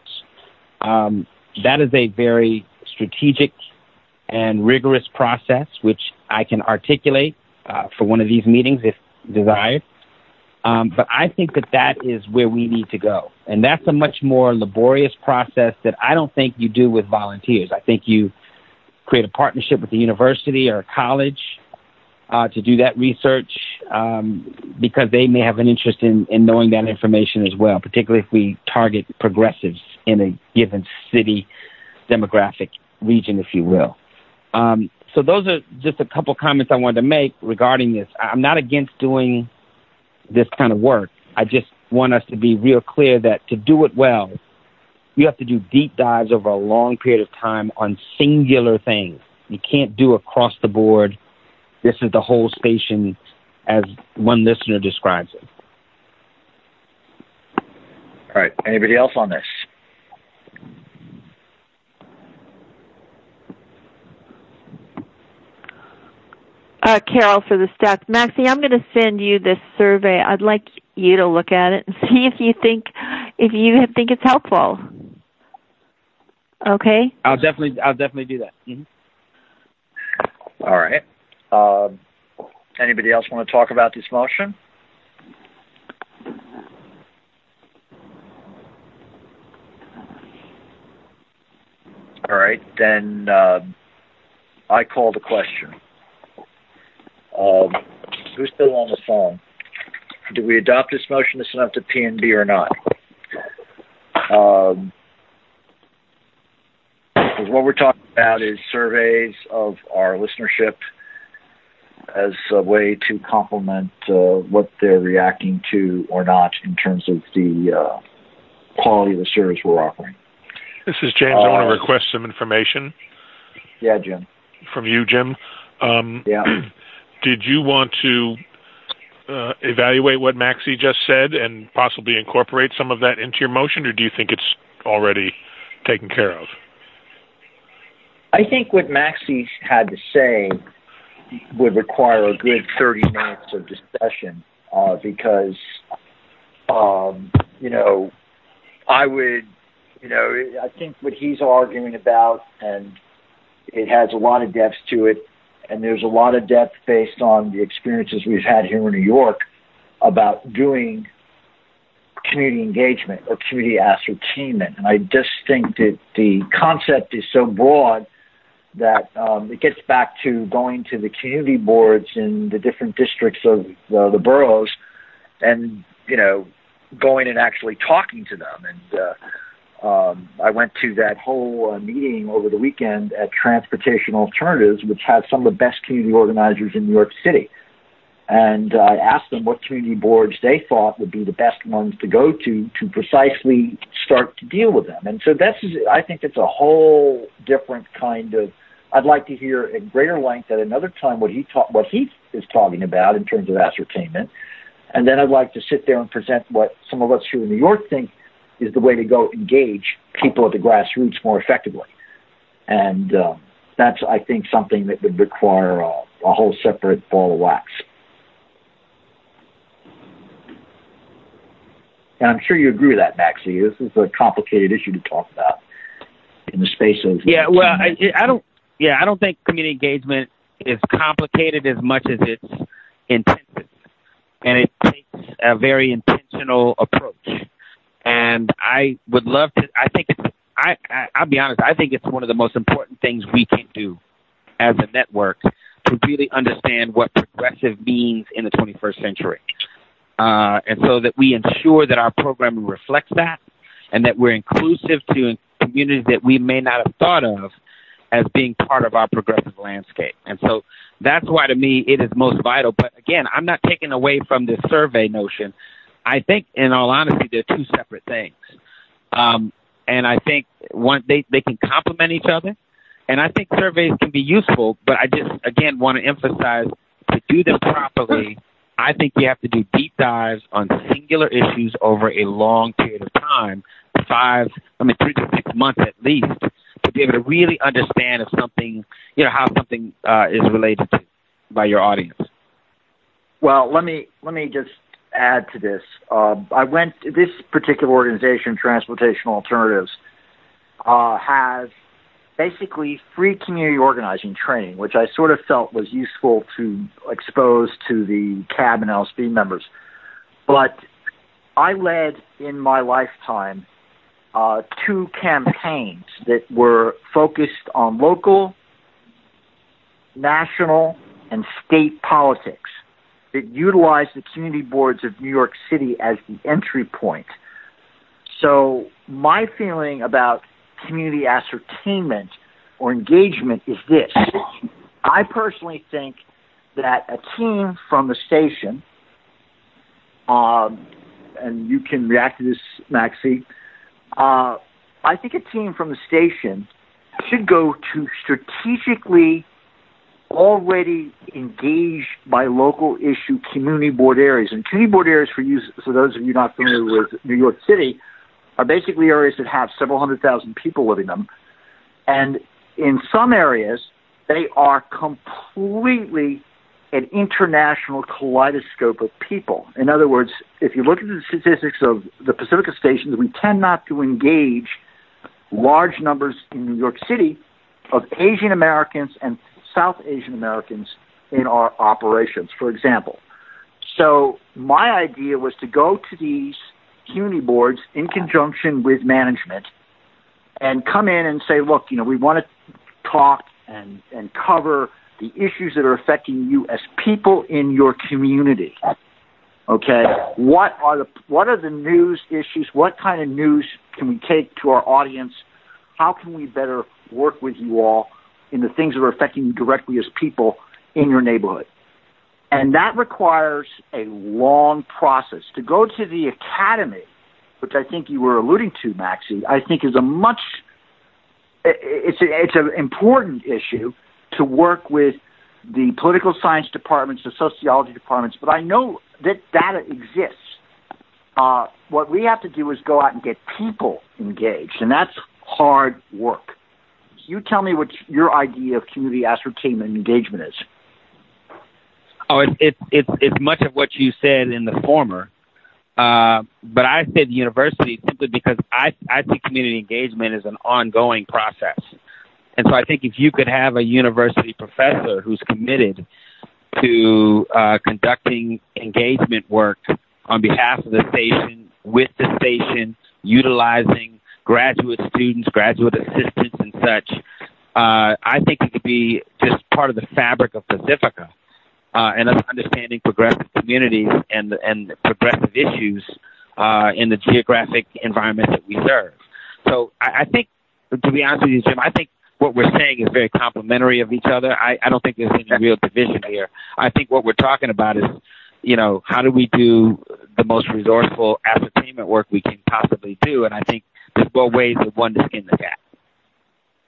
That is a very strategic and rigorous process, which I can articulate for one of these meetings if desired. But I think that is where we need to go. And that's a much more laborious process that I don't think you do with volunteers. I think you create a partnership with the university or a college to do that research because they may have an interest in knowing that information as well, particularly if we target progressives in a given city demographic region, if you will. So those are just a couple comments I wanted to make regarding this. I'm not against doing this kind of work. I just want us to be real clear that to do it well, you have to do deep dives over a long period of time on singular things. You can't do across the board. This is the whole station, as one listener describes it. All right. Anybody else on this? Carol for the staff. Maxie, I'm going to send you this survey. I'd like you to look at it and see if you think it's helpful. Okay. I'll definitely do that. Mm-hmm. All right. Anybody else want to talk about this motion? All right. Then I call the question. Who's still on the phone? Do we adopt this motion to send up to P&B or not? Because what we're talking about is surveys of our listenership as a way to complement what they're reacting to or not in terms of the quality of the service we're offering. This is James. I want to request some information. Yeah, Jim. From you, Jim. Yeah. Did you want to evaluate what Maxie just said and possibly incorporate some of that into your motion, or do you think it's already taken care of? I think what Maxie had to say would require a good 30 minutes of discussion because, I think what he's arguing about, and it has a lot of depth to it, and there's a lot of depth based on the experiences we've had here in New York about doing community engagement or community ascertainment. And I just think that the concept is so broad that it gets back to going to the community boards in the different districts of the boroughs and, going and actually talking to them. And I went to that whole meeting over the weekend at Transportation Alternatives, which has some of the best community organizers in New York City. And I asked them what community boards they thought would be the best ones to go to precisely start to deal with them. And so I think it's a whole different kind of, I'd like to hear at greater length at another time what he is talking about in terms of ascertainment. And then I'd like to sit there and present what some of us here in New York think is the way to go engage people at the grassroots more effectively. And that's, I think, something that would require a whole separate ball of wax. And I'm sure you agree with that, Maxie. This is a complicated issue to talk about in the space of... I don't think community engagement is complicated as much as it's intensive. And it takes a very intentional approach. And I would love to... I'll be honest, I think it's one of the most important things we can do as a network to really understand what progressive means in the 21st century. And so that we ensure that our programming reflects that and that we're inclusive to communities that we may not have thought of as being part of our progressive landscape. And so that's why, to me, it is most vital. But again, I'm not taking away from this survey notion. I think, in all honesty, they're two separate things. And I think they can complement each other. And I think surveys can be useful, but I just, again, want to emphasize to do them properly, I think you have to do deep dives on singular issues over a long period of time, 3 to 6 months at least, to be able to really understand if something, how something is related to by your audience. Well, let me just add to this. This particular organization, Transportation Alternatives, has basically free community organizing training, which I sort of felt was useful to expose to the CAB and LSB members. But I led in my lifetime 2 campaigns that were focused on local, national, and state politics that utilized the community boards of New York City as the entry point. So my feeling about community ascertainment or engagement is this. I personally think that a team from the station, and you can react to this, Maxie, I think a team from the station should go to strategically already engaged by local issue community board areas. And community board areas, for those of you not familiar with New York City, are basically areas that have several 100,000 people living in them. And in some areas, they are completely an international kaleidoscope of people. In other words, if you look at the statistics of the Pacifica stations, we tend not to engage large numbers in New York City of Asian Americans and South Asian Americans in our operations, for example. So my idea was to go to these community boards in conjunction with management and come in and say, look, we want to talk and cover the issues that are affecting you as people in your community. Okay, what are the news issues? What kind of news can we take to our audience? How can we better work with you all in the things that are affecting you directly as people in your neighborhood? And that requires a long process. To go to the academy, which I think you were alluding to, Maxie, I think is it's an important issue to work with the political science departments, the sociology departments, but I know that data exists. What we have to do is go out and get people engaged, and that's hard work. You tell me what your idea of community ascertainment and engagement is. Oh, it's much of what you said in the former, but I said university simply because I see community engagement as an ongoing process. And so I think if you could have a university professor who's committed to conducting engagement work on behalf of the station, with the station, utilizing graduate students, graduate assistants and such, I think it could be just part of the fabric of Pacifica and us understanding progressive communities and progressive issues in the geographic environment that we serve. So I think, to be honest with you, Jim, I think what we're saying is very complementary of each other. I don't think there's any real division here. I think what we're talking about is, how do we do the most resourceful ascertainment work we can possibly do? And I think there's more ways than one to skin the cat.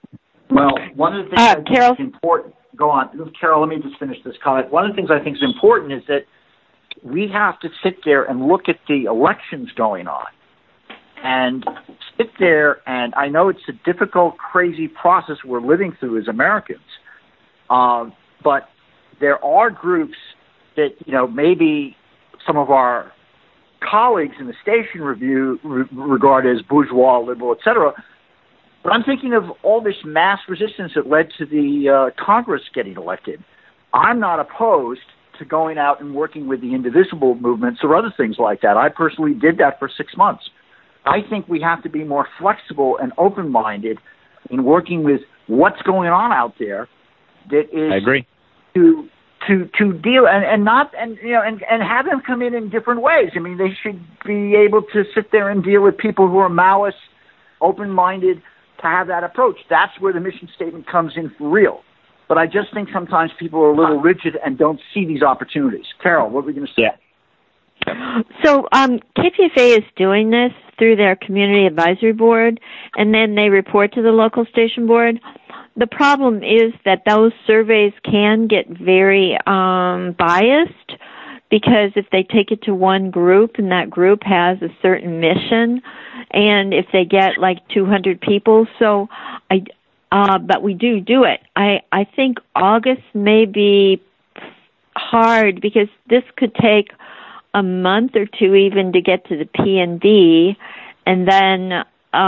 Well, one of the things I think Carol? is important. Go on, Carol. Let me just finish this comment. One of the things I think is important is that we have to sit there and look at the elections going on, and sit there. And I know it's a difficult, crazy process we're living through as Americans, but there are groups that maybe some of our colleagues in the station regard as bourgeois, liberal, etc. But I'm thinking of all this mass resistance that led to the Congress getting elected. I'm not opposed to going out and working with the indivisible movements or other things like that. I personally did that for 6 months. I think we have to be more flexible and open-minded in working with what's going on out there. That is, I agree. To deal and have them come in different ways. I mean, they should be able to sit there and deal with people who are Maoist, open-minded, to have that approach. That's where the mission statement comes in for real. But I just think sometimes people are a little rigid and don't see these opportunities. Carol, what were we going to say? Yeah. So KPFA is doing this through their community advisory board, and then they report to the local station board. The problem is that those surveys can get very biased, because if they take it to one group and that group has a certain mission, and if they get like 200 people, but we do it. I think August may be hard, because this could take a month or two even to get to the P&D, and then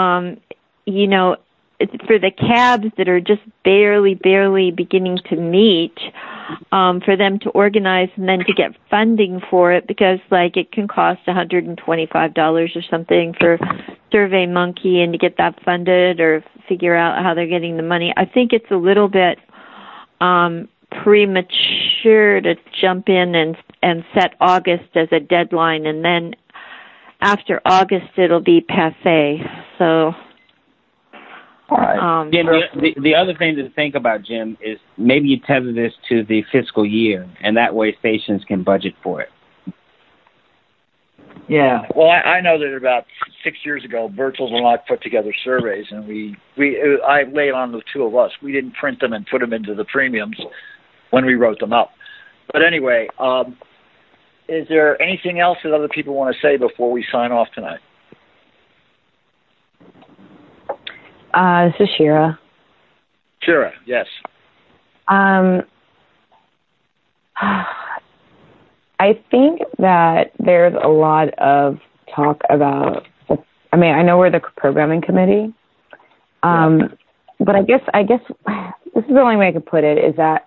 for the cabs that are just barely beginning to meet, for them to organize and then to get funding for it, because it can cost $125 or something for SurveyMonkey, and to get that funded or figure out how they're getting the money. I think it's a little bit premature to jump in and set August as a deadline, and then after August it'll be passé. So. All right. Jim, the other thing to think about, Jim, is maybe you tether this to the fiscal year, and that way stations can budget for it. Yeah. Well, I know that about 6 years ago, Virtuals and I put together surveys, and I laid on the two of us. We didn't print them and put them into the premiums when we wrote them up. But anyway, is there anything else that other people want to say before we sign off tonight? This is Shira. Shira, yes. I think that there's a lot of talk about, I know we're the programming committee, but I guess this is the only way I could put it, is that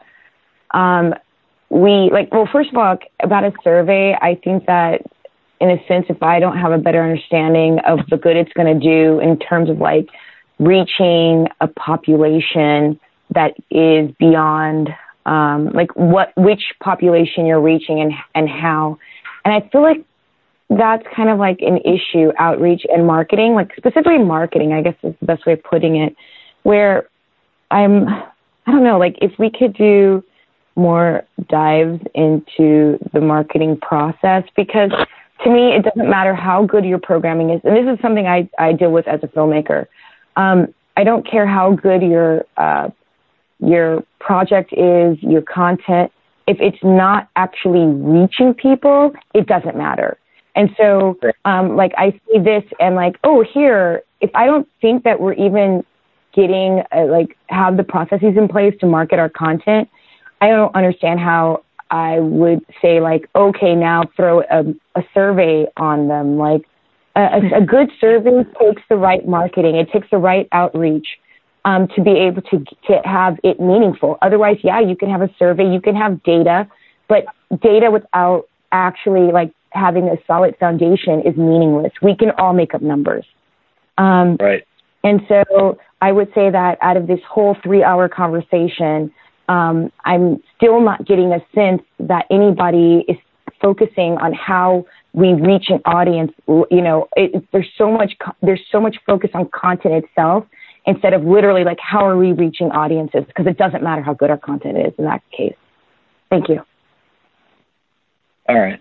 first of all, about a survey, I think that in a sense, if I don't have a better understanding of the good it's going to do in terms of reaching a population that is beyond, which population you're reaching and how. And I feel like that's kind of an issue, outreach and marketing, specifically marketing, I guess is the best way of putting it, where I don't know, if we could do more dives into the marketing process, because to me, it doesn't matter how good your programming is. And this is something I deal with as a filmmaker. I don't care how good your project is, your content. If it's not actually reaching people, it doesn't matter. And so, I see this and here, if I don't think that we're even getting, have the processes in place to market our content, I don't understand how I would say okay, now throw a survey on them. A good survey takes the right marketing. It takes the right outreach to be able to have it meaningful. Otherwise, you can have a survey, you can have data, but data without actually having a solid foundation is meaningless. We can all make up numbers. Right. And so I would say that out of this whole 3-hour conversation, I'm still not getting a sense that anybody is focusing on how we reach an audience. There's so much focus on content itself instead of literally how are we reaching audiences, because it doesn't matter how good our content is in that case. Thank you. All right.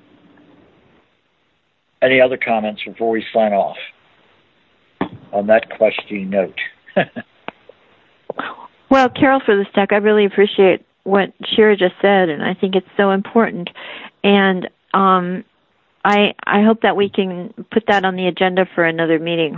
Any other comments before we sign off on that question note? Well, Carol Furtherstack, I really appreciate what Shira just said, and I think it's so important. And I hope that we can put that on the agenda for another meeting.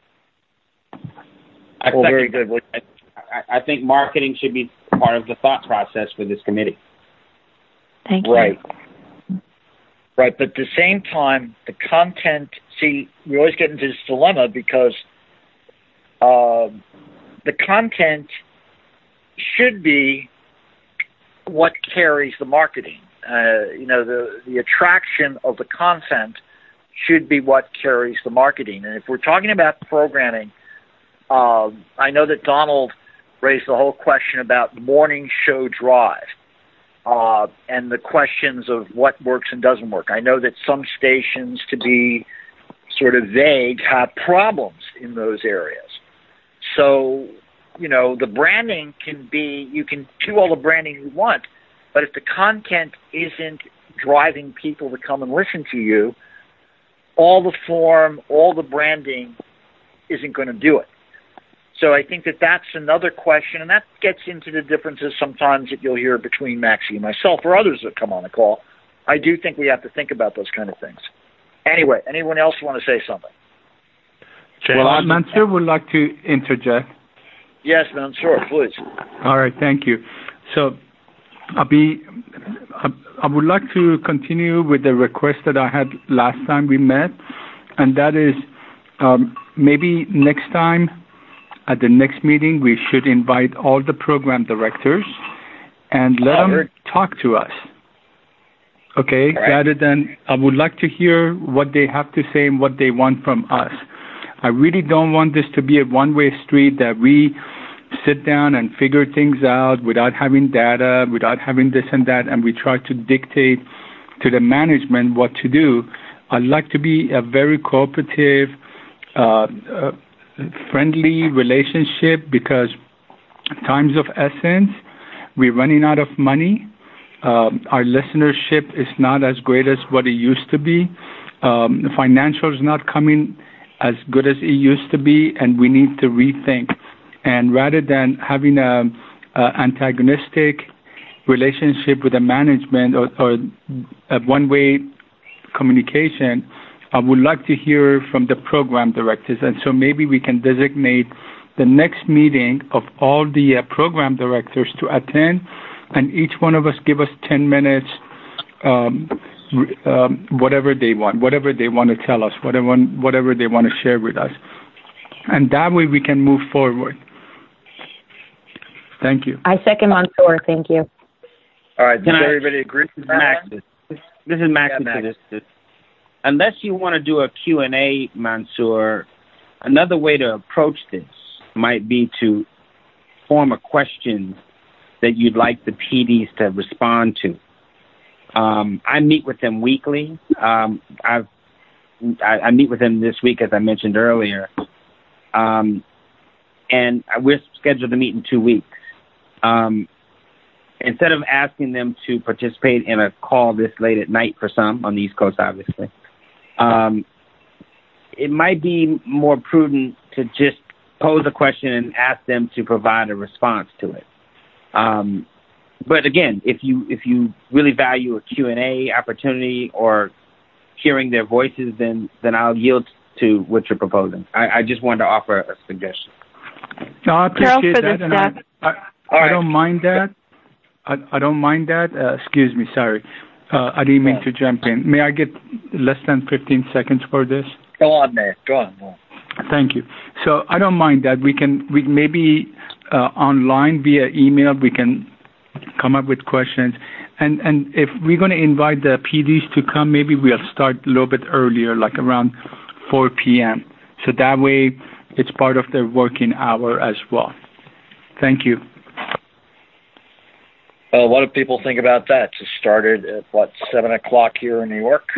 Well, very good. I think marketing should be part of the thought process for this committee. Thank you. Right. Right, but at the same time, the content, see, we always get into this dilemma because the content should be what carries the marketing. The attraction of the content should be what carries the marketing. And if we're talking about programming, I know that Donald raised the whole question about morning show drive and the questions of what works and doesn't work. I know that some stations, to be sort of vague, have problems in those areas. So, the branding can be, you can do all the branding you want, but if the content isn't driving people to come and listen to you, all the form, all the branding isn't going to do it. So I think that that's another question, and that gets into the differences sometimes that you'll hear between Maxie and myself or others that come on the call. I do think we have to think about those kind of things. Anyway, anyone else want to say something? Well, Mansour would like to interject. Yes, Mansour, please. All right, thank you. So I would like to continue with the request that I had last time we met, and that is maybe next time at the next meeting we should invite all the program directors and let them talk to us. Okay, right. Rather than, I would like to hear what they have to say and what they want from us. I really don't want this to be a one-way street that we sit down and figure things out without having data, without having this and that, and we try to dictate to the management what to do. I'd like to be a very cooperative, friendly relationship because time's of essence. We're running out of money. Our listenership is not as great as what it used to be. The financials not coming as good as it used to be, and we need to rethink. And rather than having a antagonistic relationship with the management or a one-way communication, I would like to hear from the program directors. And so maybe we can designate the next meeting of all the program directors to attend, and each one of us give us 10 minutes, whatever they want to tell us, whatever they want to share with us. And that way we can move forward. Thank you. I second Mansour. Thank you. All right. Does everybody agree? This is Max. Unless you want to do a Q&A, Mansour, another way to approach this might be to form a question that you'd like the PDs to respond to. I meet with them weekly. I meet with them this week, as I mentioned earlier. And we're scheduled to meet in 2 weeks. Instead of asking them to participate in a call this late at night for some, on the East Coast, obviously, it might be more prudent to just pose a question and ask them to provide a response to it. But again, if you really value a Q&A opportunity or hearing their voices, then I'll yield to what you're proposing. I just wanted to offer a suggestion. No, I appreciate that, and I don't mind that. I don't mind that. Excuse me, sorry. I didn't mean to jump in. May I get less than 15 seconds for this? Go on, man. Go on. Thank you. So I don't mind that. We maybe online via email, we can come up with questions. And if we're going to invite the PDs to come, maybe we'll start a little bit earlier, like around 4 p.m. So that way it's part of their working hour as well. Thank you. What do people think about that? It started at, 7 o'clock here in New York?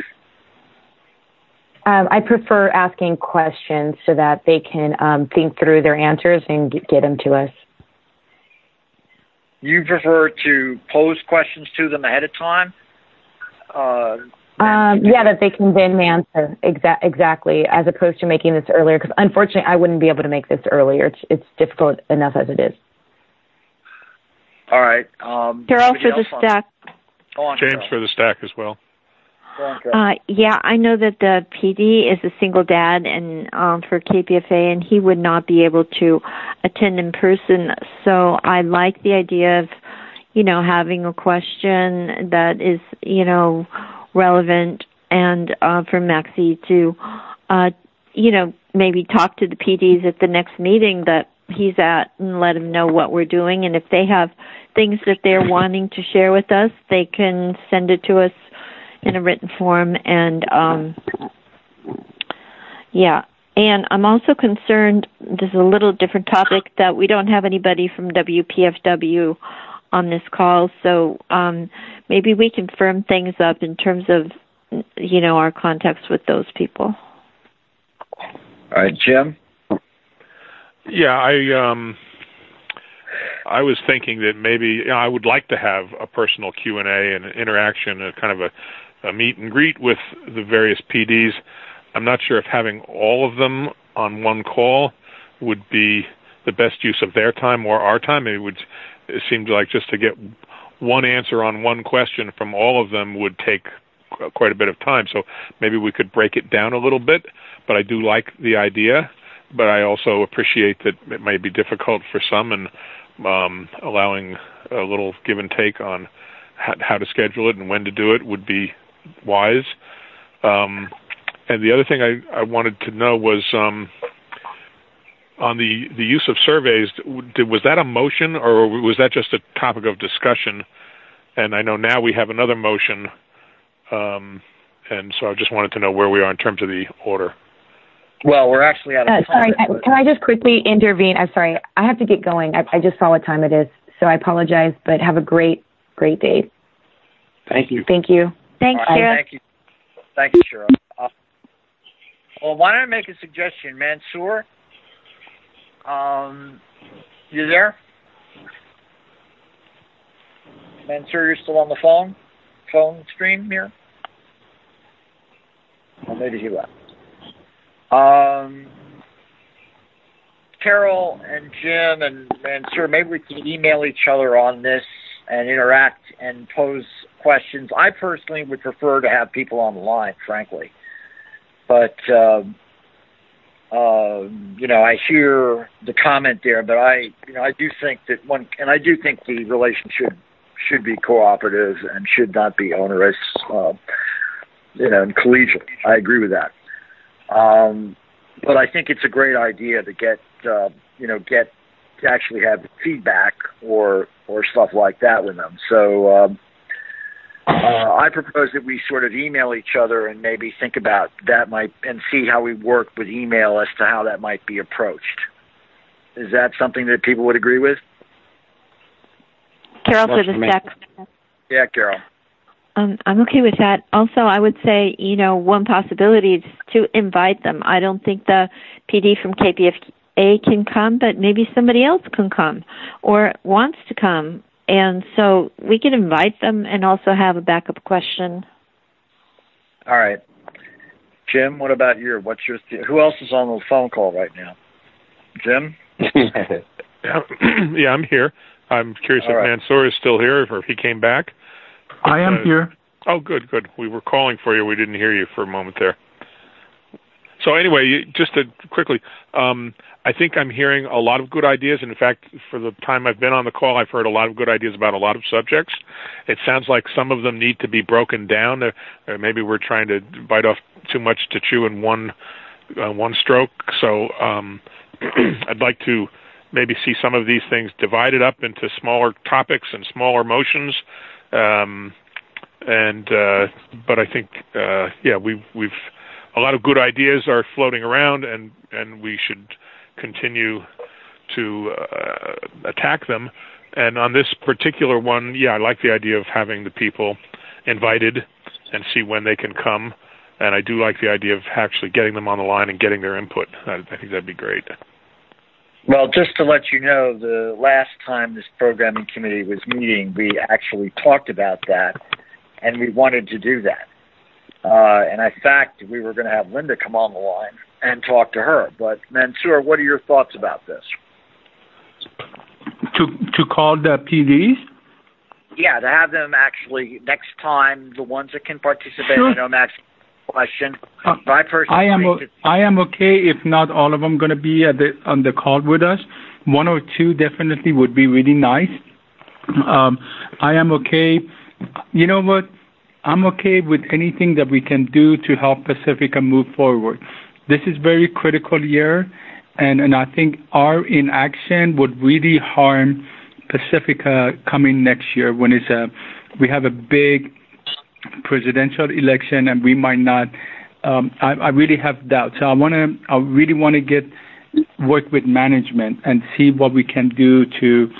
I prefer asking questions so that they can think through their answers and get them to us. You prefer to pose questions to them ahead of time? That they can then answer. Exactly, as opposed to making this earlier. Because unfortunately, I wouldn't be able to make this earlier. It's difficult enough as it is. All right. Carol for the stack. James for the stack as well. Yeah, I know that the PD is a single dad and for KPFA, and he would not be able to attend in person. So I like the idea of, having a question that is, relevant, and for Maxie to, maybe talk to the PDs at the next meeting that he's at and let them know what we're doing. And if they have things that they're wanting to share with us, they can send it to us in a written form. And and I'm also concerned, this is a little different topic, that we don't have anybody from WPFW on this call, so maybe we can firm things up in terms of our contacts with those people. All right, Jim. Yeah, I was thinking that maybe I would like to have a personal Q&A and interaction, a kind of a meet and greet with the various PDs. I'm not sure if having all of them on one call would be the best use of their time or our time. It seemed like just to get one answer on one question from all of them would take quite a bit of time. So maybe we could break it down a little bit, but I do like the idea. But I also appreciate that it might be difficult for some, and allowing a little give and take on how to schedule it and when to do it would be wise. And the other thing I wanted to know was on the use of surveys, was that a motion or was that just a topic of discussion? And I know now we have another motion, and so I just wanted to know where we are in terms of the order. Well, we're actually out of time. Sorry, can I just quickly intervene? I'm sorry. I have to get going. I just saw what time it is, so I apologize, but have a great day. Thank you. Thank you. Thanks, Cheryl. Thank you, Cheryl. Well, why don't I make a suggestion? Mansoor, you there? Mansoor, you're still on the phone stream here? Well, maybe he left. Carol and Jim and Mansoor, maybe we can email each other on this and interact and pose questions. I personally would prefer to have people on the line, frankly. But, I hear the comment there, but I do think that I do think the relationship should be cooperative and should not be onerous, and collegial. I agree with that. But I think it's a great idea to get to actually have feedback or stuff like that with them. So I propose that we sort of email each other and maybe think about that and see how we work with email as to how that might be approached. Is that something that people would agree with? Carol for the stack. Yeah, Carol. I'm okay with that. Also, I would say, one possibility is to invite them. I don't think the PD from KPFA can come, but maybe somebody else can come or wants to come. And so we can invite them and also have a backup question. All right. Jim, what about who else is on the phone call right now? Jim? Yeah, I'm here. I'm curious if Mansoor is still here or if he came back. I am here. Oh, good. We were calling for you. We didn't hear you for a moment there. So anyway, just to quickly, I think I'm hearing a lot of good ideas. And in fact, for the time I've been on the call, I've heard a lot of good ideas about a lot of subjects. It sounds like some of them need to be broken down. Maybe we're trying to bite off too much to chew in one stroke. So I'd like to maybe see some of these things divided up into smaller topics and smaller motions. But I think, we've a lot of good ideas are floating around, and we should continue to attack them. And on this particular one, I like the idea of having the people invited and see when they can come. And I do like the idea of actually getting them on the line and getting their input. I think that'd be great. Well, just to let you know, the last time this programming committee was meeting, we actually talked about that, and we wanted to do that. And in fact, we were going to have Linda come on the line and talk to her. But Mansoor, what are your thoughts about this? to call the PDs? Yeah, to have them actually next time, the ones that can participate. Sure. I know Max question. But I personally I am okay if not all of them going to be on the call with us. One or two definitely would be really nice. I am okay. You know what? I'm okay with anything that we can do to help Pacifica move forward. This is very critical year, and I think our inaction would really harm Pacifica coming next year when we have a big presidential election and we might not. I really have doubts. So I really want to work with management and see what we can do to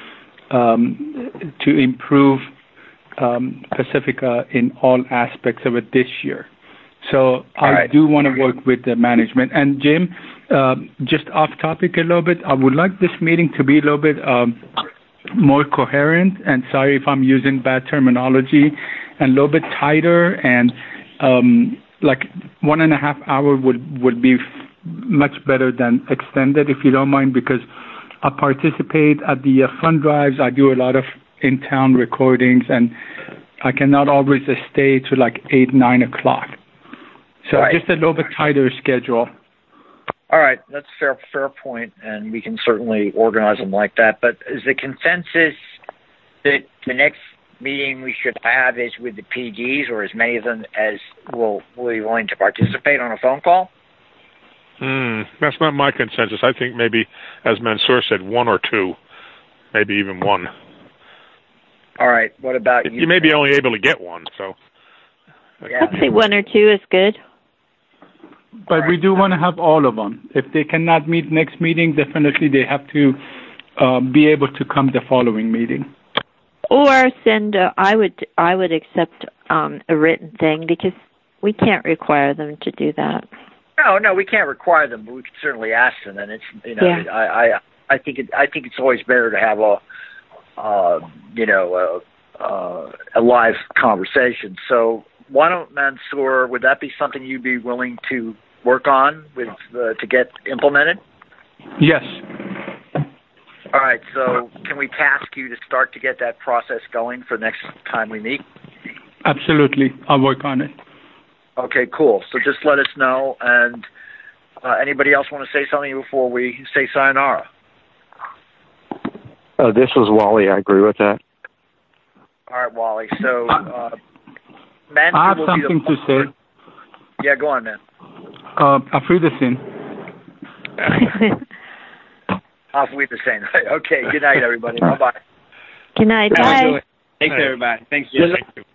improve Pacifica in all aspects of it this year. So I do want to work with the management. And Jim, just off topic a little bit, I would like this meeting to be a little bit more coherent, and sorry if I'm using bad terminology, and a little bit tighter, and like 1.5 hours would be much better than extended, if you don't mind, because I participate at the fund drives. I do a lot of in-town recordings, and I cannot always stay to like 8, 9 o'clock. So just a little bit tighter schedule. All right, that's a fair point, and we can certainly organize them like that. But is the consensus that the next meeting we should have is with the PDs, or as many of them as will be willing to participate on a phone call? That's not my consensus. I think maybe, as Mansour said, 1 or 2, maybe even 1. All right, what about you? You may be only able to get 1, so. Yeah. I'd say 1 or 2 is good. But we do want to have all of them. If they cannot meet next meeting, definitely they have to be able to come the following meeting. Or send. I would accept a written thing, because we can't require them to do that. No, we can't require them, but we can certainly ask them. And it's I think it's always better to have a live conversation. So why don't, Mansour, would that be something you'd be willing to work on to get implemented? Yes. All right, so can we task you to start to get that process going for next time we meet? Absolutely. I'll work on it. Okay, cool. So just let us know. And anybody else want to say something before we say sayonara? This was Wally. I agree with that. All right, Wally. So Mansour I have something to say. Yeah, go on, man. Auf Wiedersehen. Auf Wiedersehen. Okay, good night, everybody. Bye-bye. Good night. Bye. Thanks, everybody. Thanks, Jim. Thank you.